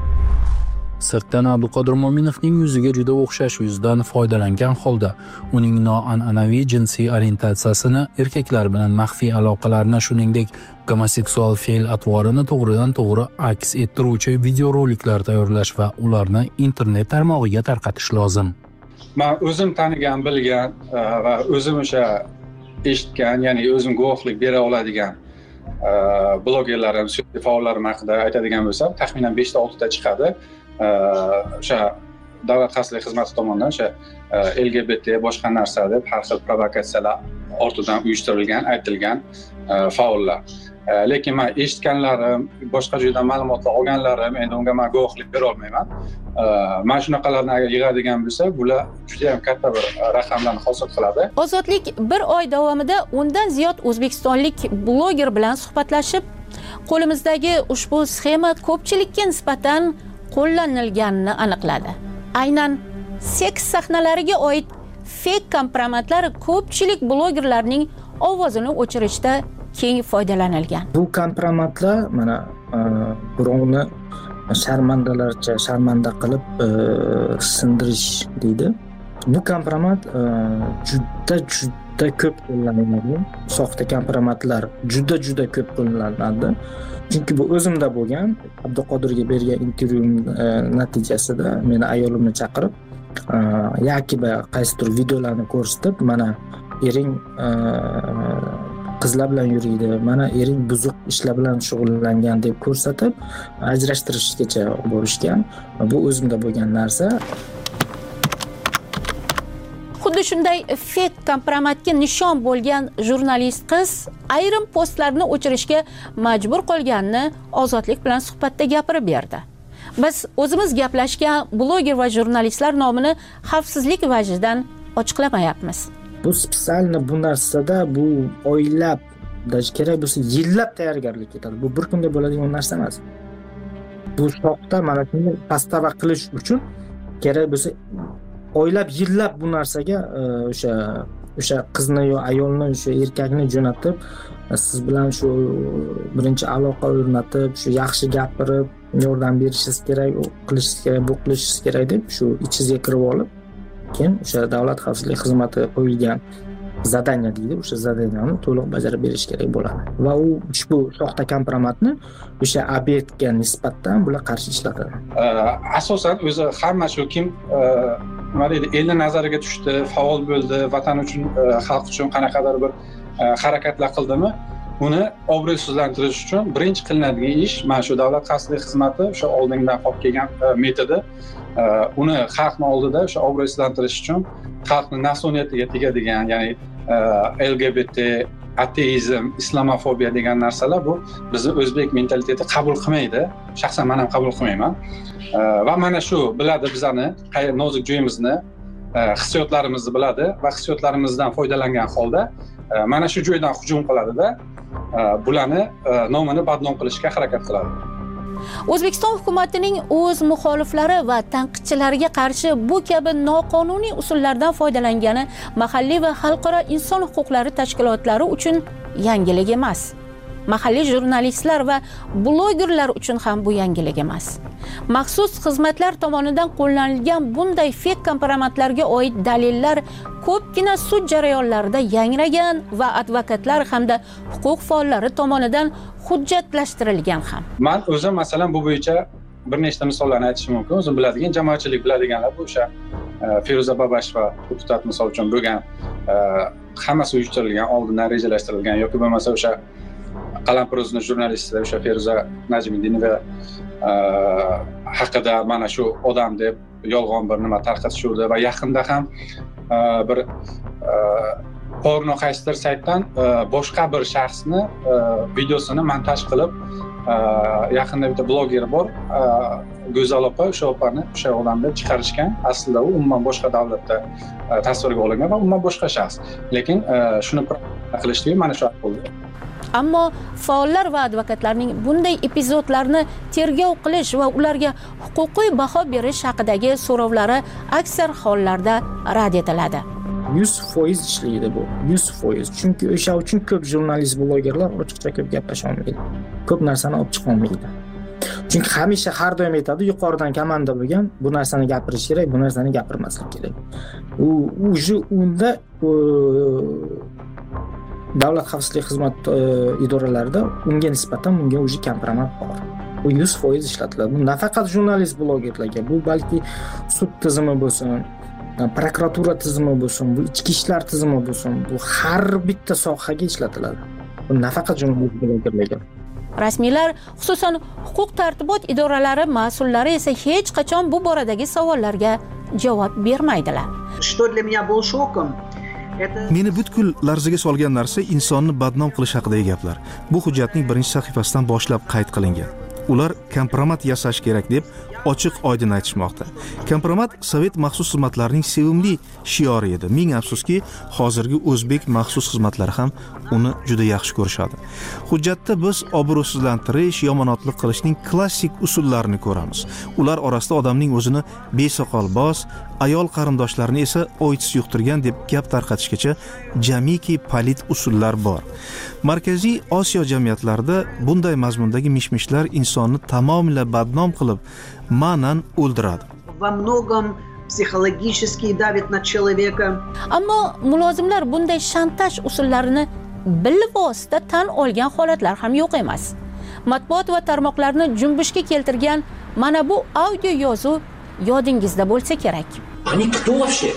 Sirtdan Abduqodir Mo'minovning yuziga juda o'xshash yuzdan foydalangan holda uning noan'anaviy jinsiy orientatsiyasini, erkaklar bilan maxfiy aloqalarni, shuningdek gomoseksual fe'l-atvorini to'g'ridan to'g'ri aks ettiruvchi videoroliklar tayyorlash va ularni internet tarmog'iga tarqatish lozim. Men o'zim tanigan, bilgan va o'zim o'sha eshitgan, ya'ni o'zim guvohlik bera oladigan blogerlarim, siyosiy faollarim haqida aytadigan bo'lsam, taxminan besh ta olti ta chiqadi. O'sha davlat xavfsizlik xizmati tomonidan o'sha L G B T boshqa narsa deb har xil provokatsiyalar ortidan uyushtirilgan, aytilgan faollar. Lekin men eshitganlarim, boshqa joydan ma'lumotlar olganlarim, endi unga men guvohlik bera olmayman. Men shunaqalarni agar yig'adigan bo'lsa, bular juda ham katta bir raqamlarni hosil qiladi. Ozodlik bir oy davomida o'ndan ziyod o'zbekistonlik bloger bilan suhbatlashib, qo'limizdagi ushbu sxema ko'pchilikka nisbatan qo'llanilganini aniqladi. Aynan seks sahnalariga oid fake kompromatlar ko'pchilik blogerlarning ovozini o'chirishda keng foydalanilgan. Bu kompromatlar mana birovni sharmandalarcha sharmanda qilib sindirish deydi. Bu kompromat juda juda ko'p qo'llaniladi. Soxta kompromatlar juda juda ko'p qo'llaniladi. Chunki bu o'zimda bo'lgan. Abduqodirga bergan intervyum natijasida meni ayolimni chaqirib, yoki qaysidir videolarni ko'rsatib, mana ering qizlar bilan yuriydi, mana ering buzuq ishlar bilan shug'ullangan deb ko'rsatib, ajrashtirishgacha borishgan. Bu o'zimda bo'lgan narsa. Xuddi shunday fake kompromatga nishon bo'lgan jurnalist qiz ayrim postlarni o'chirishga majbur qolganini Ozodlik bilan suhbatda gapirib berdi. Biz o'zimiz gaplashgan bloger va jurnalistlar nomini xavfsizlik vajidan ochiqlamayapmiz. Bu spesialni bu narsada bu oylab, даже kerak bo'lsa yillab tayyorgarlik ketadi. Bu bir kunda bo'ladigan narsa emas. Bu soxta mana shuni pastava qilish uchun kerak bo'lsa oylab yillab bu narsaga o'sha o'sha qizni yo ayolni, o'sha erkakni jo'natib, siz bilan shu birinchi aloqa o'rnatib, shu yaxshi gapirib, yordam berishingiz kerak, qilishingiz kerak, bu qilishingiz kerak deb shu ichingizga kirib olib, keyin o'sha davlat xavfsizlik xizmati qo'ygan zadaniya deydi, o'sha zadaniyani to'liq bajarib berish kerak bo'ladi. Va u ushbu soxta kompromatni o'sha obyektga nisbatan bular qarshi ishlatadi. Asosan o'zi hamma shu kim nima deydi, elni nazariga tushdi, faol bo'ldi, vatan uchun, xalq uchun qanaqadir bir harakatlar qildimi, uni obro'sizlantirish uchun birinchi qilinadigan ish mana shu davlat xavfsizlik xizmati o'sha oldindan olib kelgan metodi, uni xalqning oldida o'sha obro'sizlantirish uchun xalqning nafsoniyatiga tegadigan, ya'ni L G B T, ateizm, islamofobiya degan narsalar bu bizni o'zbek mentaliteti qabul qilmaydi. Shaxsan men ham qabul qilmayman. Va mana shu biladi bizani, nozik joyimizni, hissiyotlarimizni biladi va hissiyotlarimizdan foydalangan holda mana shu joydan hujum qiladida, bularni nomini badnom qilishga harakat qiladi. O'zbekiston hukumatining o'z muxoliflari va tanqidchilariga qarshi bu kabi noqonuniy usullardan foydalangani mahalliy va xalqaro inson huquqlari tashkilotlari uchun yangilik emas. Mahalliy jurnalistlar va blogerlar uchun ham bu yangilik emas. Maxsus xizmatlar tomonidan qo'llanilgan bunday fake kompromatlarga oid dalillar ko'pgina sud jarayonlarida yangragan va advokatlar hamda huquq faollari tomonidan hujjatlashtirilgan ham. Men o'zim masalan bu bo'yicha bir nechta misollarni aytishim mumkin. O'zim biladigan, jamoatchilik biladiganlar bu o'sha Feruza Babasheva deputat misol uchun bo'lgan, hammasi uyushtirilgan, oldindan rejalashtirilgan yoki bo'lmasa o'sha Qalampir o'zining jurnalisti o'sha Feruza Najmiddinova haqida mana shu odam deb yolg'on bir nima tarqatishuvdi va yaqinda ham bir porno qaysidir saytdan boshqa bir shaxsni videosini montaj qilib, yaqinda bitta bloger bor, Go'zal opa, o'sha opani o'sha odamni chiqarishgan. Aslida u umuman boshqa davlatda tasvirga olingan va umuman boshqa shaxs. Lekin shuni qilishdi mana shu bo'ldi. Ammo faollar va advokatlarning bunday epizodlarni tergov qilish va ularga huquqiy baho berish haqidagi so'rovlari aksar hollarda rad etiladi. yuz foiz ishlaydi bu. yuz foiz. Chunki o'sha uchun ko'p jurnalist, blogerlar ochiqcha ko'p gaplasha olmaydi. Ko'p narsani olib chiqa olmaydi. Chunki hamisha har doim aytadi, yuqoridan komanda bo'lgan, bu narsani gapirish kerak, bu narsani gapirmaslik kerak. U uje unda davlat xavfsizlik xizmat idoralarida unga nisbatan unga uje kompromat bor. U yuz foiz ishlatiladi. Bu nafaqat jurnalist, blogerlarga, bu balki sud tizimi bo'lsin, prokuratura tizimi bo'lsin, bu ichki ishlar tizimi bo'lsin, bu har bitta sohaga ishlatiladi. Bu nafaqat jurnalist, blogerlarga. Rasmiylar, xususan huquq tartibot idoralari mas'ullari esa hech qachon bu boradagi savollarga javob bermaydilar. Что для меня был шоком? Meni butkul larzaga solgan narsa insonni badnom qilish haqidagi gaplar. Bu hujjatning birinchi sahifasidan boshlab qayd qilingan. Ular kompromat yasash kerak deb ochiq oydin aytishmoqda. Kompromat Sovet maxsus xizmatlarining sevimli shiori edi. Ming afsuski, hozirgi o'zbek maxsus xizmatlari ham uni juda yaxshi ko'rishadi. Hujjatda biz obro'sizlantirish, yomonotlik qilishning klassik usullarini ko'ramiz. Ular orasida odamning o'zini besoqolboz, ayol qarindoshlarini esa oitis yuqtirgan deb gap tarqatishgacha jamiki palit usullar bor. Markaziy Osiyo jamiyatlarida bunday mazmundagi mishmishlar insonni tamomila badnom qilib, ma'nan o'ldiradi. Во многом психологически давит на человека. Ammo mulozimlar bunday shantaj usullarini bilvosita tan olgan holatlar ham yo'q emas. Matbuot va tarmoqlarni junbushga keltirgan mana bu audio yozuv yodingizda bo'lsa kerak. Они кто вообще?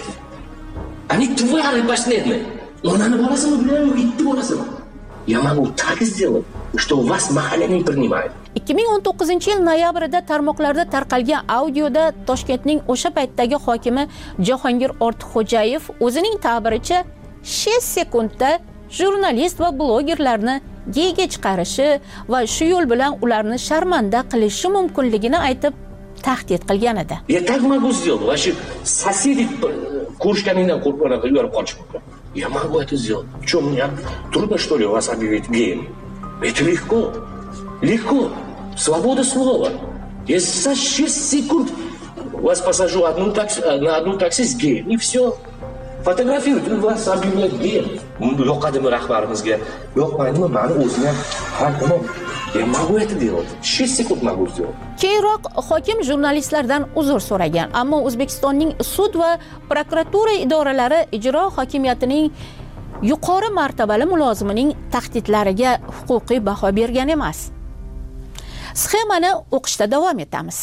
Они твари последние. Onani bolasimi bilaman, itni bolasimi? Я могу так сделать, что вас mahalle не принимает. ikki ming o'n to'qqizinchi yil noyabrida tarmoqlarda tarqalgan audioda Toshkentning o'sha paytdagi hokimi Jahongir Ortiqxo'jayev o'zining ta'biricha besh sekundda jurnalist va blogerlarni geyga chiqarishi va shu yo'l bilan ularni sharmanda qilishi mumkinligini aytib tahdid qilgan edi. Я так могу сделать. Вообще соседи куршканиdan qo'rqib yuborib qolish mumkin. Я могу это сделать. Что, мне трудно, что ли, вас объявить геем? Это легко. Легко. Свобода слова. Я за шесть секунд вас посажу одну такси, на одну такси с геем. И все. Фотографируют, вас объявляют геем. Yoqadimi rahbarimizga? Yoqmaydimi? Mani o'zim ham har kuni я могу это делать. шесть секунд могу сделать. Keyinroq hokim jurnalistlardan uzr so'ragan, ammo O'zbekistonning sud va prokuratura idoralari ijro hokimiyatining yuqori martabali mulozimining tahdidlariga huquqiy baho bergan emas. Sxemani o'qishda davom etamiz.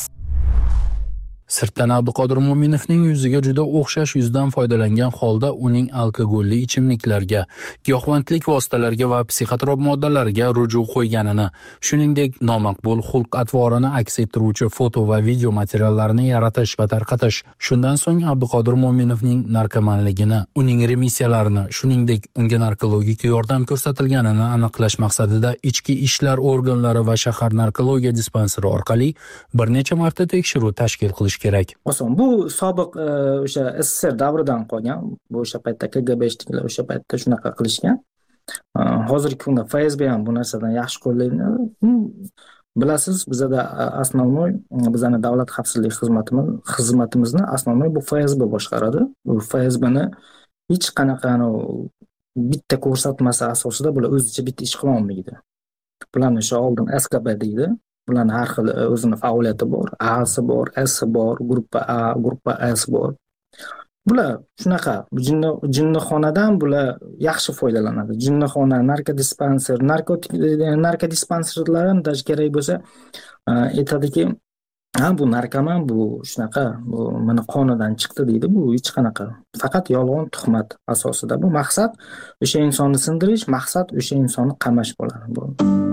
Sirtdan Abduqodir Mo'minovning yuziga juda o'xshash yuzdan foydalangan holda uning alkogolli ichimliklarga, giyohvandlik vositalariga va psixotrop moddalarga ruju qo'yganini, shuningdek nomaqbul xulq-atvorini aks ettiruvchi foto va video materiallarini yaratish va tarqatish. Shundan so'ng Abduqodir Mo'minovning narkomanligini, uning remissiyalarini, shuningdek unga narkologik yordam ko'rsatilganini aniqlash maqsadida ichki ishlar organlari va shahar narkologiya dispanseri orqali bir necha marta tekshiruv tashkil qilish kerak. Oson, bu sobiq o'sha S S R davridan qolgan. Bu o'sha paytda K G B ishchilar o'sha paytda shunaqa qilishgan. Hozirgi kunda F S B ham bu narsadan yaxshi qo'llaydi. Bilasiz, bizda asnonoy, bizning davlat xavfsizlik xizmatimiz xizmatimizni asnonoy bu F S B boshqaradi. Bu F S B'ni hech qanaqa bitta ko'rsatmasi asosida bular o'zicha bitta ish qila olmaydi. Bularni o'sha oldin S K B deydi. Bularni har xil o'zining faoliyati bor. A'si bor, S'si bor, gruppa A, gruppa S bor. Bular shunaqa jinnixonadan bular yaxshi foydalanadi. Jinnixona, narkodispanser, narkotik narkodispanserlardan kerak bo'lsa, aytadiki, ha bu narkoman, bu shunaqa, bu mana qonidan chiqdi deydi. Bu hech qanaqa. Faqat yolg'on tuhmat asosida. Bu maqsad o'sha insonni sindirish, maqsad o'sha insonni qamash bo'ladi. Bu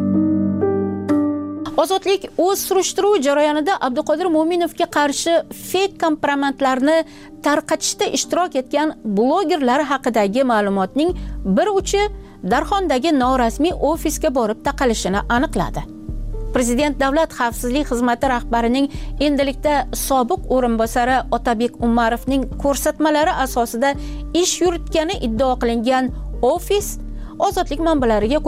Ozodlik o'z surishtiruv jarayonida Abduqodir Mo'minovga qarshi fake kompromatlarni tarqatishda ishtirok etgan blogerlar haqidagi ma'lumotning bir uchi Darxondagi norasmiy ofisga borib taqalishini aniqladi. Prezident Davlat xavfsizlik xizmati rahbarining endilikda sobiq o'rinbosari Otabek Umarovning ko'rsatmalari asosida ish yuritgani iddao qilingan ofis Ozodlik manbalariga ko'ra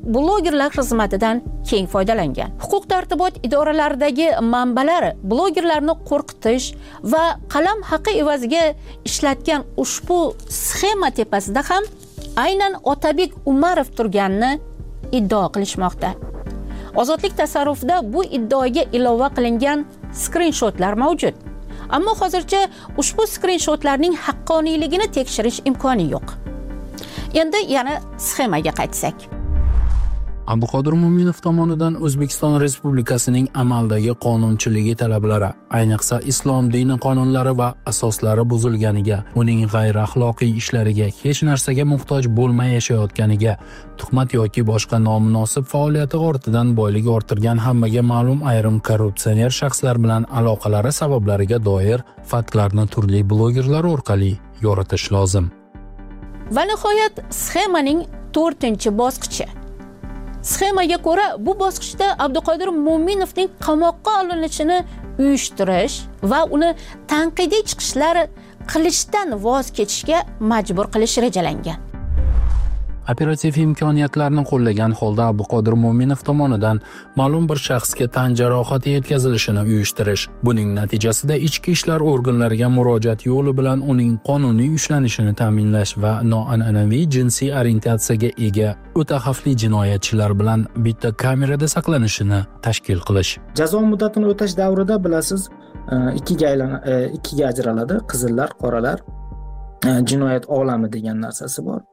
blogerlar xizmatidan keng foydalangan. Huquq tartibot idoralaridagi manbalar blogerlarni qo'rqitish va qalam haqi evaziga ishlatgan ushbu sxema tepasida ham aynan Otabek Umarov turganini iddao qilishmoqda. Ozodlik tasarrufida bu iddaoga ilova qilingan skrinshotlar mavjud. Ammo hozircha ushbu skrinshotlarning haqqoniyligini tekshirish imkoni yo'q. Endi yana sxemaga qaytsak. Abduqodir Mo'minov tomonidan O'zbekiston Respublikasining amaldagi qonunchiligi talablari, ayniqsa islom dini qonunlari va asoslari buzilganiga, uning g'ayriaxloqiy ishlariga, hech narsaga muhtoj bo'lmay yashayotganiga, tuhmat yoki boshqa nomunosib faoliyati ortidan boylik orttirgan hammaga ma'lum ayrim korrupsioner shaxslar bilan aloqalari sabablariga doir faktlarni turli blogerlar orqali yoritish lozim. Va nihoyat sxemaning to'rtinchi bosqichi. Sxemaga ko'ra, bu bosqichda Abduqodir Mo'minovning qamoqqa olinishini uyushtirish va uni tanqidiy chiqishlar qilishdan voz kechishga majbur qilish rejalangan. Operativ imkoniyatlarni qo'llagan holda Abduqodir Mo'minov tomonidan ma'lum bir shaxsga tan jarohati yetkazilishini uyushtirish, buning natijasida ichki ishlar organlariga murojaat yo'li bilan uning qonuniy ushlanishini ta'minlash va noan'anaviy jinsiy orientatsiyaga ega o'ta xavfli jinoyatchilar bilan bitta kamerada saqlanishini tashkil qilish. Jazo muddatini o'tash davrida bilasiz, ikkiga aylan ikkiga ajraladi, qizillar, qoralar. Jinoyat olami degan narsasi bor.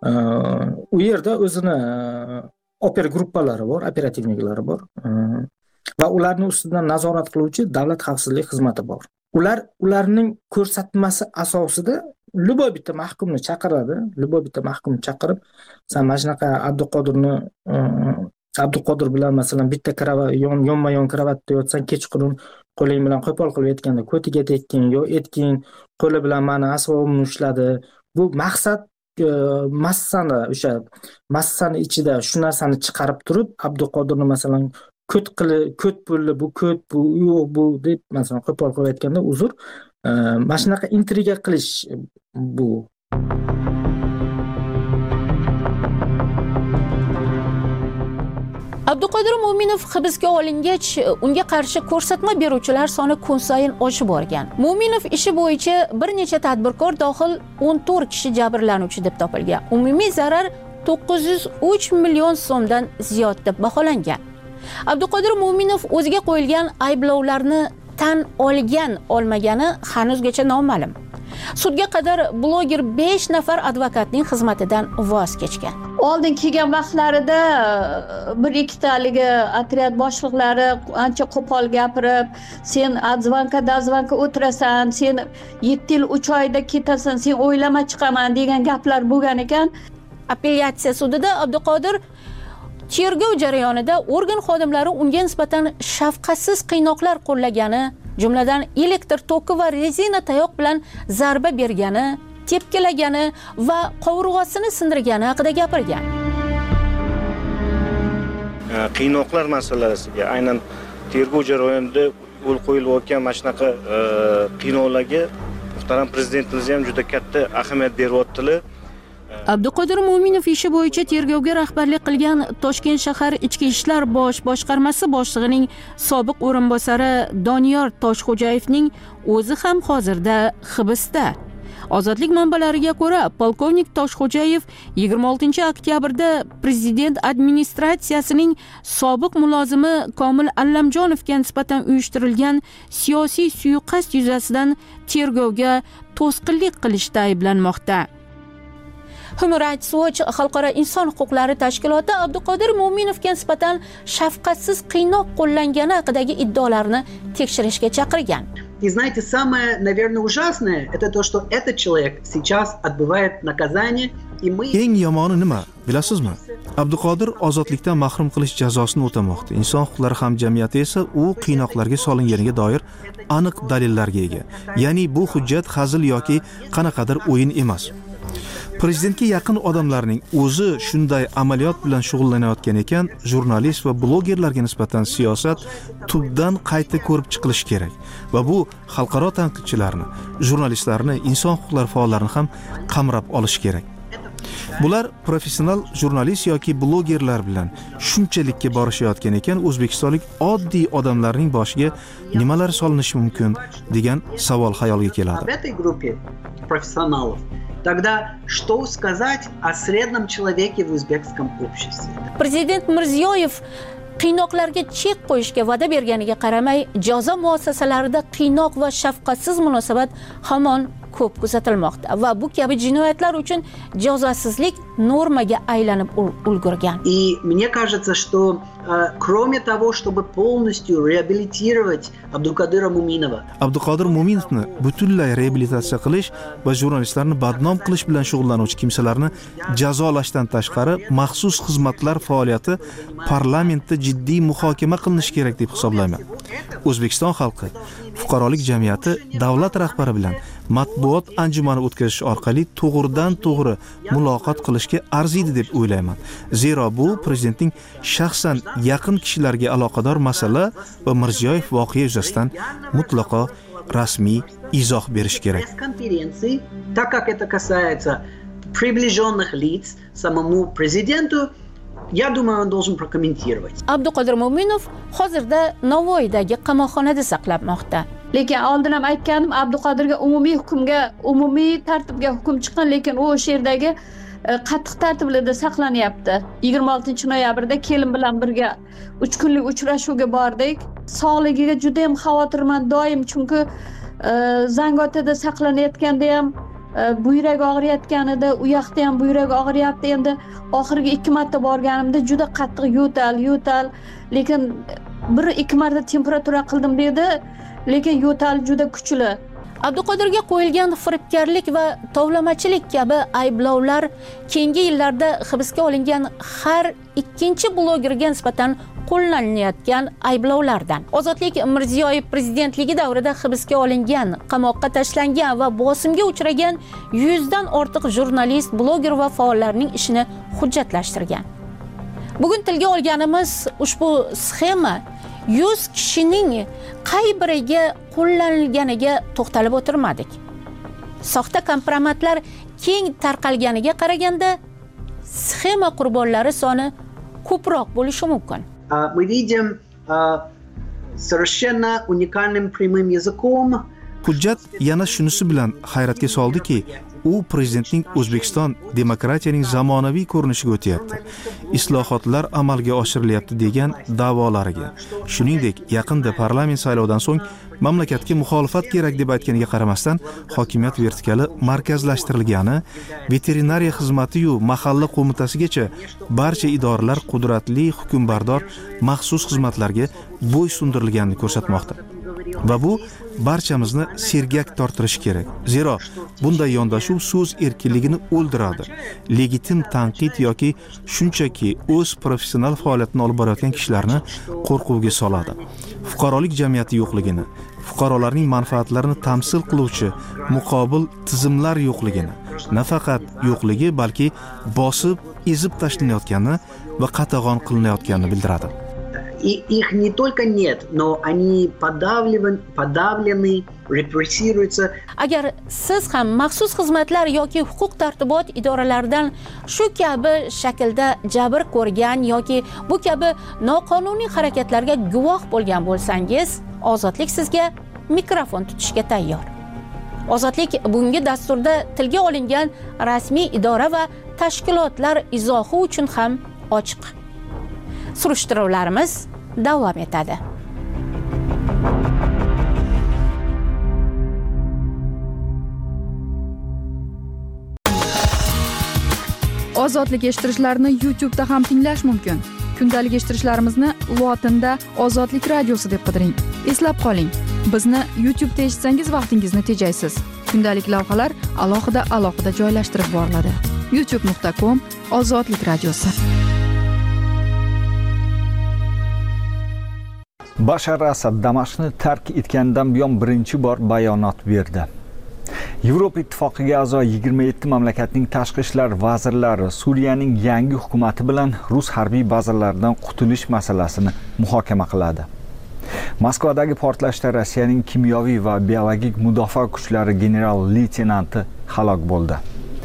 U yerda o'zini oper gruppalari bor, operativniklari bor va ularning ustidan nazorat qiluvchi davlat xavfsizlik xizmati bor. Ular ularning ko'rsatmasi asosida luboy bitta mahkumni chaqiradi, luboy bitta mahkumni chaqirib, "Sen mana shunaqa Abduqodirni Abduqodir bilan masalan bitta kravat yonma-yon kravatda yotsan, kechqurun qo'ling bilan qo'pol qilib aytganda ko'tiga tekkin yo etkin, qo'li bilan meni asbobimni ushladi." Bu maqsad massani, o'sha massani ichida shu narsani chiqarib turib, Abduqodirni masalan ko't qilib, ko't bo'ldi, bu ko't, bu yo'q, bu deb masalan qo'pol qilib aytganda uzr, mana shunaqa intriga qilish bu. Abduqodir Mo'minov hibsga olingach, unga qarshi ko'rsatma beruvchilar soni kun sayin oshib borgan. Mo'minov ishi bo'yicha bir necha tadbirkor dohil o'n to'rt kishi jabrlanuvchi deb topilgan. Umumiy zarar to'qqiz yuz uch million so'mdan ziyod deb baholangan. Abduqodir Mo'minov o'ziga qo'yilgan ayblovlarni tan olgan, olmagani hanuzgacha noma'lum. Sudga qadar bloger besh nafar advokatning xizmatidan voz kechgan. Oldin kelgan vaqtlarida bir ikkitaligi otryad boshliqlari ancha qo'pol gapirib, sen adzvanka dazvanka o'tirasan, sen yetti yil uch oyda ketasan, sen o'ylama chiqaman degan gaplar bo'lgan ekan. Apellyatsiya sudida Abduqodir tergov jarayonida organ xodimlari unga nisbatan shafqatsiz qiynoqlar qo'llagani, jumladan elektr toki va rezina tayoq bilan zarba bergani, tepkilagani va qovurg'asini sindirgani haqida gapirgan. Qiynoqlar masalasiga, aynan tergov jarayonida yo'l qo'yilayotgan mana shunaqa qiynoqlarga muhtaram prezidentimiz ham juda katta ahamiyat beryaptilar. Abduqodir Mo'minov ishi bo'yicha tergovga rahbarlik qilgan Toshkent shahar Ichki ishlar bosh boshqarmasi boshlig'ining sobiq o'rinbosari Doniyor Toshxo'jayevning o'zi ham hozirda hibsda. Ozodlik manbalariga ko'ra, polkovnik Toshxo'jayev yigirma oltinchi oktyabrda prezident administratsiyasining sobiq mulozimi Komil Allamjonovga nisbatan uyushtirilgan siyosiy suiqasd yuzasidan tergovga to'sqinlik qilishda ayblanmoqda. Human Rights Watch xalqaro inson huquqlari tashkiloti Abduqodir Mo'minovga nisbatan shafqatsiz qiynoq qo'llangani haqidagi iddaolarni tekshirishga chaqirgan. И знаете, самое, наверное, ужасное это то, что этот человек сейчас отбывает наказание, и мы Eng yomoni nima, bilasizmi? Abduqodir ozodlikdan mahrum qilish jazosini o'tamoqda. Inson huquqlari hamjamiyati esa u qiynoqlarga solinganiga doir aniq dalillarga ega. Ya'ni bu hujjat hazil yoki qanaqadir o'yin emas. Prezidentga yaqin odamlarning o'zi shunday amaliyot bilan shug'ullanayotgan ekan, jurnalist va blogerlarga nisbatan siyosat tubdan qayta ko'rib chiqilishi kerak va bu xalqaro tanqidchilarni, jurnalistlarni, inson huquqlari faollarini ham qamrab olish kerak. Bular professional jurnalist yoki blogerlar bilan shunchalikka borishayotgan ekan, o'zbekistonlik oddiy odamlarning boshiga nimalar solinishi mumkin degan savol xayolga keladi. В этой группе профессионалов тогда что сказать о среднем человеке в узбекском обществе? Prezident Mirziyoyev qiynoqlarga chek qo'yishga va'da berganiga qaramay, jazo muassasalarida qiynoq va shafqatsiz munosabat hamon ko'p kuzatilmoqda va bu kabi jinoyatlar uchun jazosizlik normaga aylanib ulgurgan. И мне кажется, что э, кроме того, чтобы полностью реабилитировать Абдукадыра Муминова, Abduqodir Muminovni butunlay reabilitatsiya qilish va jurnalistlarni badnom qilish bilan shug'ullanuvchi kimsalarni jazolashdan tashqari maxsus xizmatlar faoliyati parlamentda jiddiy muhokama qilinishi kerak deb hisoblayman. O'zbekiston xalqi, fuqarolik jamiyati davlat rahbari bilan matbuot anjumani o'tkazish orqali to'g'ridan to'g'ri muloqot qilishga arziydi deb o'ylayman. Zero bu prezidentning shaxsan yaqin kishilarga aloqador masala va Mirziyoyev voqea yuzasidan mutlaqo rasmiy izoh berish kerak. конференции, так как это касается приближенных лиц самому президенту, я думаю, он должен прокомментировать. Abduqodir Mo'minov hozirda Navoiydagi qamoqxonada saqlanmoqda. Lekin oldin ham aytganim, Abduqodirga umumiy hukmga, umumiy tartibga hukm chiqqan, lekin u o'sha yerdagi qattiq tartiblarda saqlanyapti. yigirma oltinchi noyabrda kelin bilan birga uch kunlik uchrashuvga bordik. Sog'ligiga juda ham xavotirman doim, chunki Zangotada saqlanayotganda ham buyrak og'riyotganida, u yoqda ham buyrak og'riyapti. Endi oxirgi ikki marta borganimda juda qattiq yo'tal, yo'tal, lekin bir ikki marta temperatura qildim dedi, lekin yo'tal juda kuchli. Abduqodirga qo'yilgan firibgarlik va tovlamachilik kabi ayblovlar keyingi yillarda hibsga olingan har ikkinchi blogerga nisbatan qo'llanayotgan ayblovlardan. Ozodlik Mirziyoyev prezidentligi davrida hibsga olingan, qamoqqa tashlangan va bosimga uchragan yuzdan ortiq jurnalist, bloger va faollarning ishini hujjatlashtirgan. Bugun tilga olganimiz ushbu sxema yuz kishining qay biriga qo'llanilganiga to'xtalib o'tirmadik. Soxta kompromatlar keng tarqalganiga qaraganda sxema qurbonlari soni ko'proq bo'lishi mumkin. Мы видим совершенно уникальным прямым языком. Hujjat yana shunisi bilan hayratga soldiki, u prezidentning O'zbekiston demokratiyaning zamonaviy ko'rinishiga o'tyapti, islohotlar amalga oshirilyapti degan da'volariga, shuningdek yaqinda parlament saylovidan so'ng mamlakatga muxolifat kerak deb aytganiga qaramasdan hokimiyat vertikali markazlashtirilgani, veterinariya xizmati-yu mahalla qo'mitasigacha barcha idoralar qudratli hukmbardor maxsus xizmatlarga bo'ysundirilganini ko'rsatmoqda. Va bu barchamizni sergak torttirishi kerak. Zero bunday yondashuv so'z erkinligini o'ldiradi. Legitim tanqid yoki shunchaki o'z professional faoliyatini olib borayotgan kishilarni qo'rquvga soladi. Fuqarolik jamiyati yo'qligini, fuqarolarning manfaatlarini tamsil qiluvchi muqobil tizimlar yo'qligini, nafaqat yo'qligi, balki bosib, ezib tashlanayotgani va qatag'on qilinayotganini bildiradi. И их не только нет, но они подавлены, подавлены, репрессируются. Agar siz ham maxsus xizmatlar yoki huquq tartibot idoralaridan shu kabi shaklda jabr ko'rgan yoki bu kabi noqonuniy harakatlarga guvoh bo'lgan bo'lsangiz, Ozodlik sizga mikrofon tutishga tayyor. Ozodlik bugungi dasturda tilga olingan rasmiy idora va tashkilotlar izohi uchun ham ochiq. Surishtiruvlarimiz davom etadi. Ozodlik eshittirishlarni YouTube'da ham tinglash mumkin. Kundalik eshittirishlarimizni lotinda Ozodlik radiosi deb qidiring. Eslab qoling, bizni YouTube'da eshitsangiz vaqtingizni tejaysiz. Kundalik lavhalar alohida alohida joylashtirib boriladi. youtube nuqta com Ozodlik radiosi. Bashar Asad Damashqni tark etgandan buyon birinchi bor bayonot berdi. Yevropa Ittifoqiga a'zo yigirma yetti mamlakatning tashqi ishlar vazirlari Suriyaning yangi hukumati bilan rus harbiy bazalaridan qutulish masalasini muhokama qiladi. Moskvadagi portlashda Rossiyaning kimyoviy va biologik mudofaa kuchlari general-leytenanti halok bo'ldi.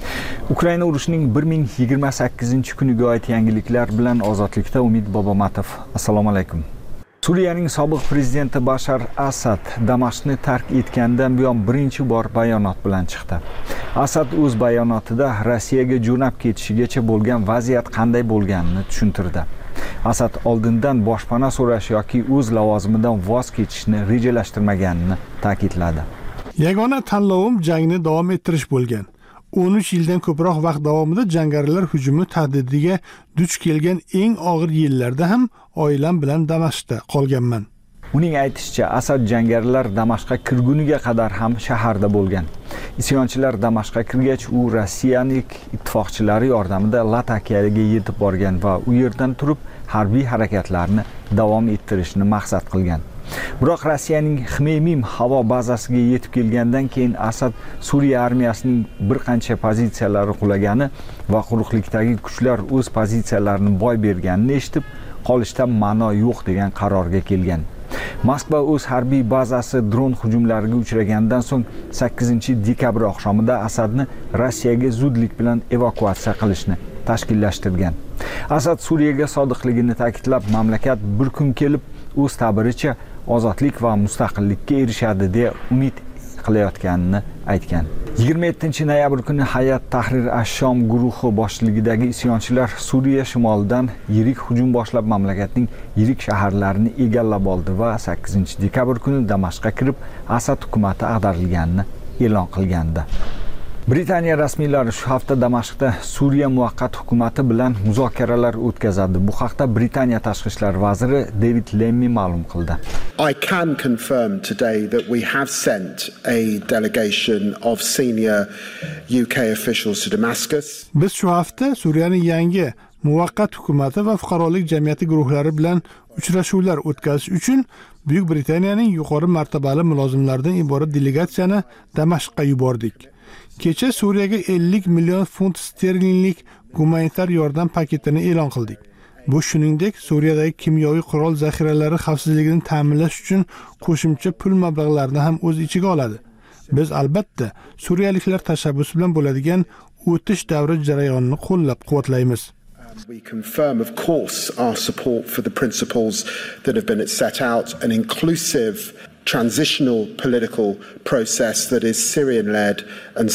Ukraina urushining bir ming yigirma sakkizinchi kuniga oid yangiliklar bilan Ozodlikda Umid Bobomatov. Assalomu alaykum. Suriyaning sobiq prezidenti Bashar Asad Damashqni tark etgandan buyon birinchi bor bayonot bilan chiqdi. Asad o'z bayonotida Rossiyaga jo'nab ketishigacha bo'lgan vaziyat qanday bo'lganini tushuntirdi. Asad oldindan boshpana so'rash yoki o'z lavozimidan voz kechishni rejalashtirmaganini ta'kidladi. Yagona tanlovim jangni davom ettirish bo'lgan. o'n uch yildan ko'proq vaqt davomida jangarilar hujumi tahdidiga duch kelgan eng og'ir yillarda ham oilam bilan Damashqda qolganman. Uning aytishicha, Asad jangarilar Damashqqa kirguniga qadar ham shaharda bo'lgan. Isyonchilar Damashqqa kirgach, u Rossiyaning ittifoqchilari yordamida Latakiyaga yetib borgan va u yerdan turib harbiy harakatlarni davom ettirishni maqsad qilgan. Biroq Rossiyaning Xmeymim havo bazasiga yetib kelgandan keyin Asad Suriya armiyasining bir qancha pozitsiyalari qulagani va quruqlikdagi kuchlar o'z pozitsiyalarini boy berganini eshitib, qolishdan ma'no yo'q degan qarorga kelgan. Moskva o'z harbiy bazasi dron hujumlariga uchragandan so'ng sakkizinchi dekabr oqshomida Asadni Rossiyaga zudlik bilan evakuatsiya qilishni tashkillashtirgan. Asad Suriyaga sodiqligini ta'kidlab, mamlakat bir kun kelib o'z ta'biricha ozodlik va mustaqillikka erishadi deya umid qilayotganini aytgan. yigirma yettinchi noyabr kuni Hayat Tahrir ash-Shom guruhi boshchiligidagi isyonchilar Suriya shimolidan yirik hujum boshlab mamlakatning yirik shaharlarini egallab oldi va sakkizinchi dekabr kuni Damashqqa kirib Asad hukumati ag'darilganini e'lon qilgandi. Britaniya rasmiylari shu hafta Damashqda Suriya muvaqqat hukumati bilan muzokaralar o'tkazadi. Bu haqda Britaniya tashqi ishlar vaziri David Lammy ma'lum qildi. I can confirm today that we have sent a delegation of senior U K officials to Damascus. Biz shu hafta Suriyaning yangi muvaqqat hukumati va fuqarolik jamiyati guruhlari bilan uchrashuvlar o'tkazish uchun Buyuk Britaniyaning yuqori martabali mulozimlaridan iborat delegatsiyani Damashqqa yubordik. Kecha Suriyaga ellik million funt sterlinlik gumanitar yordam paketini e'lon qildik. Bu shuningdek Suriyadagi kimyoviy qurol zaxiralari xavfsizligini ta'minlash uchun qo'shimcha pul mablag'larini ham o'z ichiga oladi. Biz albatta suriyaliklar tashabbusi bilan bo'ladigan o'tish davri jarayonini qo'llab-quvvatlaymiz. We confirm, of course, our support for the principles that have been set out, an inclusive transitional political process that is Syrian-led and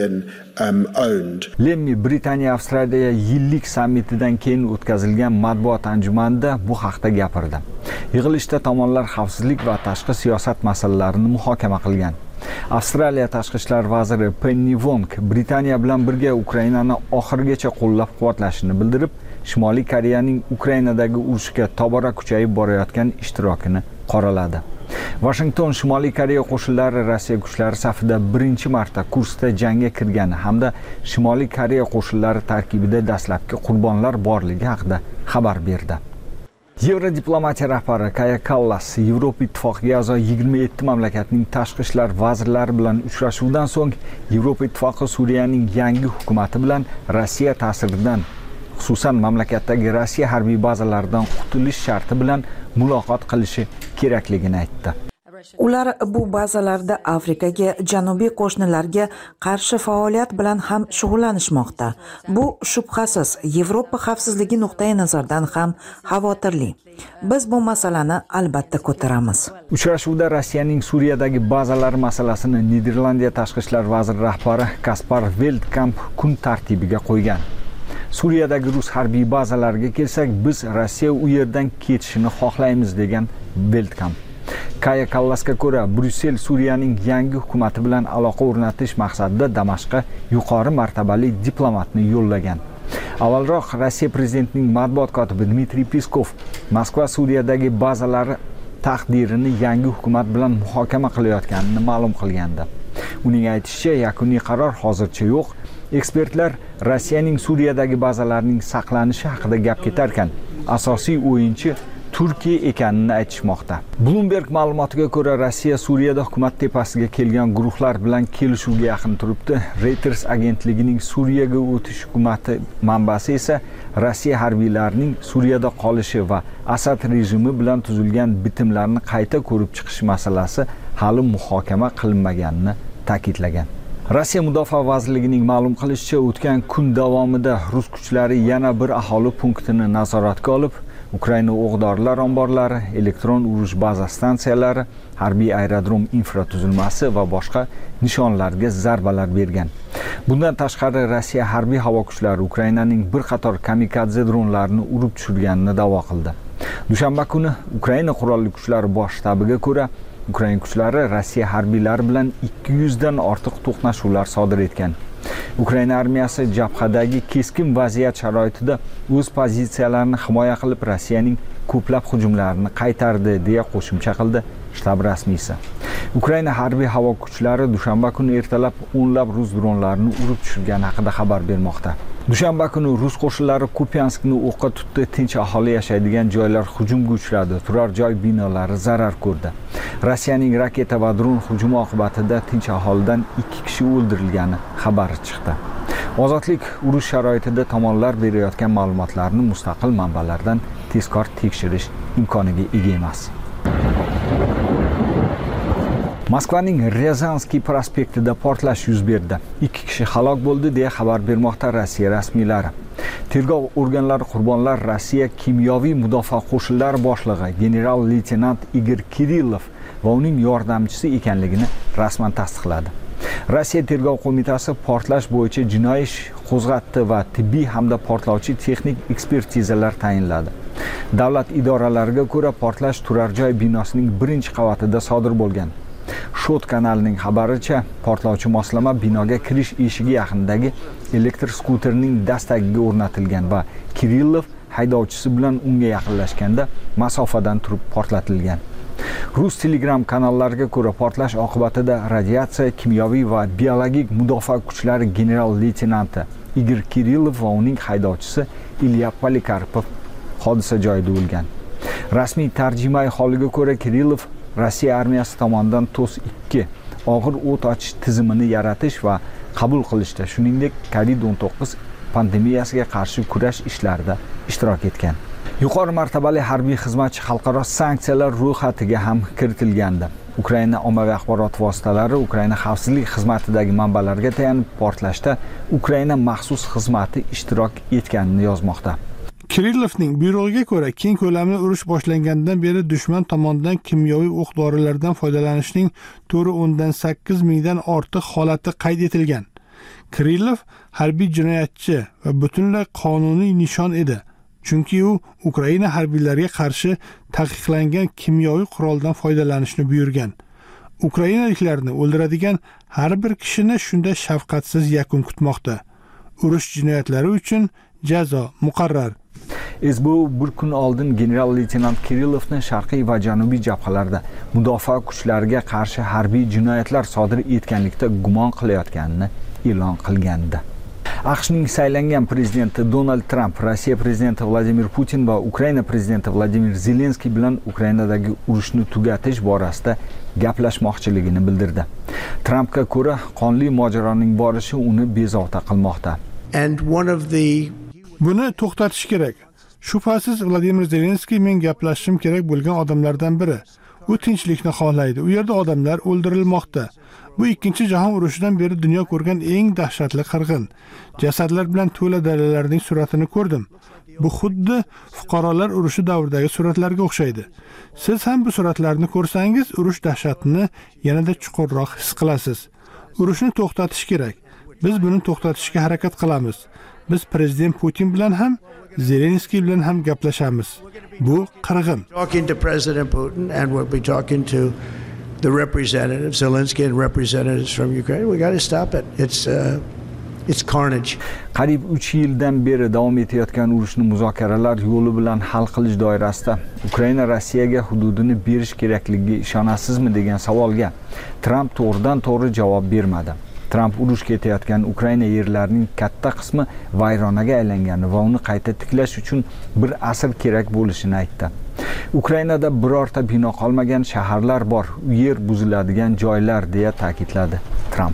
Syrian-owned. Um, Lemmi Britaniya Avstraliya yillik sammitidan keyin o'tkazilgan matbuot anjumanida bu haqda gapirdi. Yig'ilishda tomonlar xavfsizlik va tashqi siyosat masalalarini muhokama qilgan. Avstraliya tashqi ishlar vaziri Penny Wong Britaniya bilan birga Ukrainani oxirigacha qo'llab-quvvatlashini bildirib, Shimoliy Koreyaning Ukrainadagi urushga tobora kuchayib borayotgan ishtirokini qoraladi. Washington Shimoliy Koreya qo'shinlari Rossiya kuchlari safida birinchi marta Kursda jangga kirgani hamda Shimoliy Koreya qo'shinlari tarkibida dastlabki qurbonlar borligi haqida xabar berdi. Yevrodiplomatiya rahbari Kaja Kallas Yevropa Ittifoqiga a'zo yigirma yetti mamlakatning tashqi ishlar vazirlari bilan uchrashuvdan so'ng Yevropa Ittifoqi Suriyaning yangi hukumati bilan Rossiya ta'siridan, xususan mamlakatdagi Rossiya harbiy bazalaridan qutulish sharti bilan muloqot qilishi kerakligini aytdi. Ular bu bazalarda Afrikaga, janubiy qo'shnilarga qarshi faoliyat bilan ham shug'ullanishmoqda. Bu shubhasiz Yevropa xavfsizligi nuqtai nazaridan ham xavotirli. Biz bu masalani albatta ko'taramiz. Uchrashuvda Rossiyaning Suriyadagi bazalari masalasini Niderlandiya tashqi ishlar vaziri rahbari Kaspar Veldkamp kun tartibiga qo'ygan. Suriyadagi rus harbiy bazalariga kelsak, biz Rossiya u yerdan ketishini xohlaymiz degan Veldkamp. Kaja Kallasga ko'ra, Bryussel Suriyaning yangi hukumati bilan aloqa o'rnatish maqsadida Damashqqa yuqori martabali diplomatni yo'llagan. Avvalroq Rossiya prezidentining matbuot kotibi Dmitriy Peskov Moskva Suriyadagi bazalari taqdirini yangi hukumat bilan muhokama qilayotganini ma'lum qilgandi. Uning aytishicha, yakuniy qaror hozircha yo'q. Ekspertlar Rossiyaning Suriyadagi bazalarning saqlanishi haqida gap ketarkan, asosiy o'yinchi Turkiya ekanini aytishmoqda. Bloomberg ma'lumotiga ko'ra, Rossiya Suriyada hukumat tepasiga kelgan guruhlar bilan kelishuvga yaqin turibdi. Reuters agentligining Suriyaga o'tish hukumati manbasi esa Rossiya harbiylarining Suriyada qolishi va Asad rejimi bilan tuzilgan bitimlarni qayta ko'rib chiqish masalasi hali muhokama qilinmaganini ta'kidlagan. Rossiya Mudofaa vazirligining ma'lum qilishicha, o'tgan kun davomida rus kuchlari yana bir aholi punktini nazoratga olib, Ukraina o'q-dorilar omborlari, elektron urush baza stansiyalari, harbiy aerodrom infratuzilmasi va boshqa nishonlarga zarbalar bergan. Bundan tashqari Rossiya harbiy havo kuchlari Ukrainaning bir qator kamikadze dronlarini urib tushirganini da'vo qildi. Dushanba kuni Ukraina qurolli kuchlari bosh shtabiga ko'ra, Ukraina kuchlari Rossiya harbiylari bilan ikki yuz dan ortiq to'qnashuvlar sodir etgan. Ukraina armiyasi jabhadagi keskin vaziyat sharoitida o'z pozitsiyalarini himoya qilib, Rossiyaning ko'plab hujumlarini qaytardi, deya qo'shimcha qildi shtab rasmiysi. Ukraina harbiy havo kuchlari dushanba kuni ertalab o'nlab rus dronlarini urib tushirgani haqida xabar bermoqda. Dushanba kuni rus qo'shinlari Kupianskni o'qqa tutdi, tinch aholi yashaydigan joylar hujumga uchradi, turar joy binolari zarar ko'rdi. Rossiyaning raketa va dron hujumi oqibatida tinch aholidan ikki kishi o'ldirilgani xabari chiqdi. Ozodlik urush sharoitida tomonlar berayotgan ma'lumotlarni mustaqil manbalardan tezkor tekshirish imkoniga ega emas. Moskvaning Ryazanskiy prospektida portlash yuz berdi. ikki kishi halok bo'ldi deya xabar bermoqda Rossiya rasmiylari. Tergov organlari qurbonlar Rossiya kimyoviy mudofaa qo'shinlari boshlig'i general-leytenant Igor Kirillov va uning yordamchisi ekanligini rasman tasdiqladi. Rossiya tergov qo'mitasi portlash bo'yicha jinoiy ish qo'zg'atdi va tibbiy hamda portlovchi texnik ekspertizalar tayinladi. Davlat idoralariga ko'ra, portlash turar joy binosining birinchi qavatida sodir bo'lgan. Shot kanalining xabaricha, portlovchi moslama binoga kirish eshigi yaqinidagi elektr skuterning dastagiga o'rnatilgan va Kirillov haydovchisi bilan unga yaqinlashganda masofadan turib portlatilgan. Rus Telegram kanallariga ko'ra, portlash oqibatida radiatsiya, kimyoviy va biologik mudofaa kuchlari general-leytenanti Igor Kirillov va uning haydovchisi Ilya Polikarpov hodisa joyida o'lgan. Rasmiy tarjimai holiga ko'ra, Kirillov Rossiya armiyasi tomonidan tos ikki og'ir o't ochish tizimini yaratish va qabul qilishda, shuningdek kovid o'n to'qqiz pandemiyasiga qarshi kurash ishlarida ishtirok etgan. Yuqori martabali harbiy xizmatchi xalqaro sanksiyalar ro'yxatiga ham kiritilgandi. Ukraina ommaviy axborot vositalari Ukraina xavfsizlik xizmatidagi manbalarga tayanib, portlashda Ukraina maxsus xizmati ishtirok etganini yozmoqda. Kirillovning buyrug'iga ko'ra, keng ko'lamli urush boshlangandan beri dushman tomonidan kimyoviy o'q-dorilardan foydalanishning to'rt o'ndan sakkiz mingdan ortiq holati qayd etilgan. Kirillov harbiy jinoyatchi va butunlay qonuniy nishon edi, chunki u Ukraina harbiylariga qarshi taqiqlangan kimyoviy quroldan foydalanishni buyurgan. Ukrainaliklarni o'ldiradigan har bir kishini shunday shafqatsiz yakun kutmoqda. Urush jinoyatlari uchun jazo muqarrar. S B U bir kun oldin general-leytenant Kirillovni sharqiy va janubiy jabhalarda mudofaa kuchlariga qarshi harbiy jinoyatlar sodir etganlikda gumon qilayotganini e'lon qilgandi. AQShning saylangan prezidenti Donald Trump Rossiya prezidenti Vladimir Putin va Ukraina prezidenti Vladimir Zelenskiy bilan Ukrainadagi urushni tugatish borasida gaplashmoqchiligini bildirdi. Trumpga ko'ra, qonli mojaroning borishi uni bezovta qilmoqda. And one of the Buni to'xtatish kerak. Shubhasiz Vladimir Zelenskiy men gaplashishim kerak bo'lgan odamlardan biri. U tinchlikni xohlaydi. U yerda odamlar o'ldirilmoqda. Bu ikkinchi jahon urushidan beri dunyo ko'rgan eng dahshatli qirg'in. Jasadlar bilan to'la dalalarning suratini ko'rdim. Bu xuddi fuqarolar urushi davridagi suratlarga o'xshaydi. Siz ham bu suratlarni ko'rsangiz, urush dahshatini yanada chuqurroq his qilasiz. Urushni to'xtatish kerak. Biz buni to'xtatishga harakat qilamiz. Biz prezident Putin bilan ham, Zelenskiy bilan ham gaplashamiz. Bu qirg'in. Talking to President Putin and we'll be talking to the representatives, Zelensky and representatives from Ukraine. We got to stop it. It's uh, it's carnage. Qariyb uch yildan beri davom etayotgan urushni muzokaralar yo'li bilan hal qilish doirasida Ukraina Rossiyaga hududini berish kerakligiga ishonasizmi degan savolga Trump to'g'ridan-to'g'ri javob bermadi. Trump urush ketayotgan Ukraina yerlarining katta qismi vayronaga aylangani va uni qayta tiklash uchun bir asr kerak bo'lishini aytdi. Ukrainada birorta bino qolmagan shaharlar bor, yer buziladigan joylar deya ta'kidladi Trump.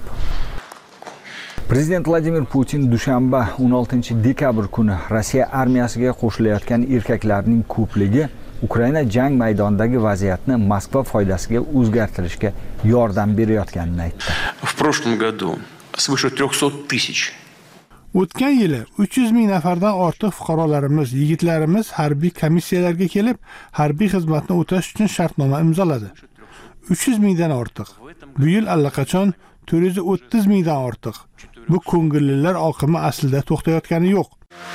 Prezident Vladimir Putin dushanba o'n oltinchi dekabr kuni Rossiya armiyasiga qo'shilayotgan erkaklarning ko'pligi Ukraina jang maydonidagi vaziyatni Moskva foydasiga o'zgartirishga yordam berayotganini aytdi. В прошлом году свыше трехсот тысяч. O'tgan yili uch yuz ming nafardan ortiq fuqarolarimiz, yigitlarimiz harbiy komissiyalarga kelib, harbiy xizmatni o'tash uchun shartnoma imzoladi. uch yuz mingdan ortiq. Bu yil allaqachon to'rt yuz o'ttiz mingdan ortiq. Bu ko'ngillilar oqimi aslida to'xtayotgani yo'q.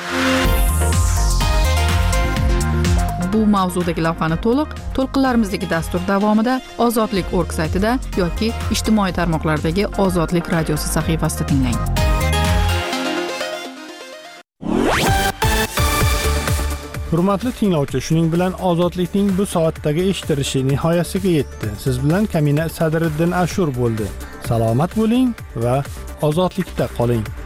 Bu mavzudagi lavhani to'liq to'lqinlarimizdagi dastur davomida Ozodlik nokta org saytida yoki ijtimoiy tarmoqlardagi Ozodlik radiosi sahifasida tinglang. Hurmatli tinglovchi, shuning bilan Ozodlikning bu soatdagi eshitilishi nihoyasiga yetdi. Siz bilan Kamina Sadriddin Ashur bo'ldi. Salomat bo'ling va ozodlikda qoling.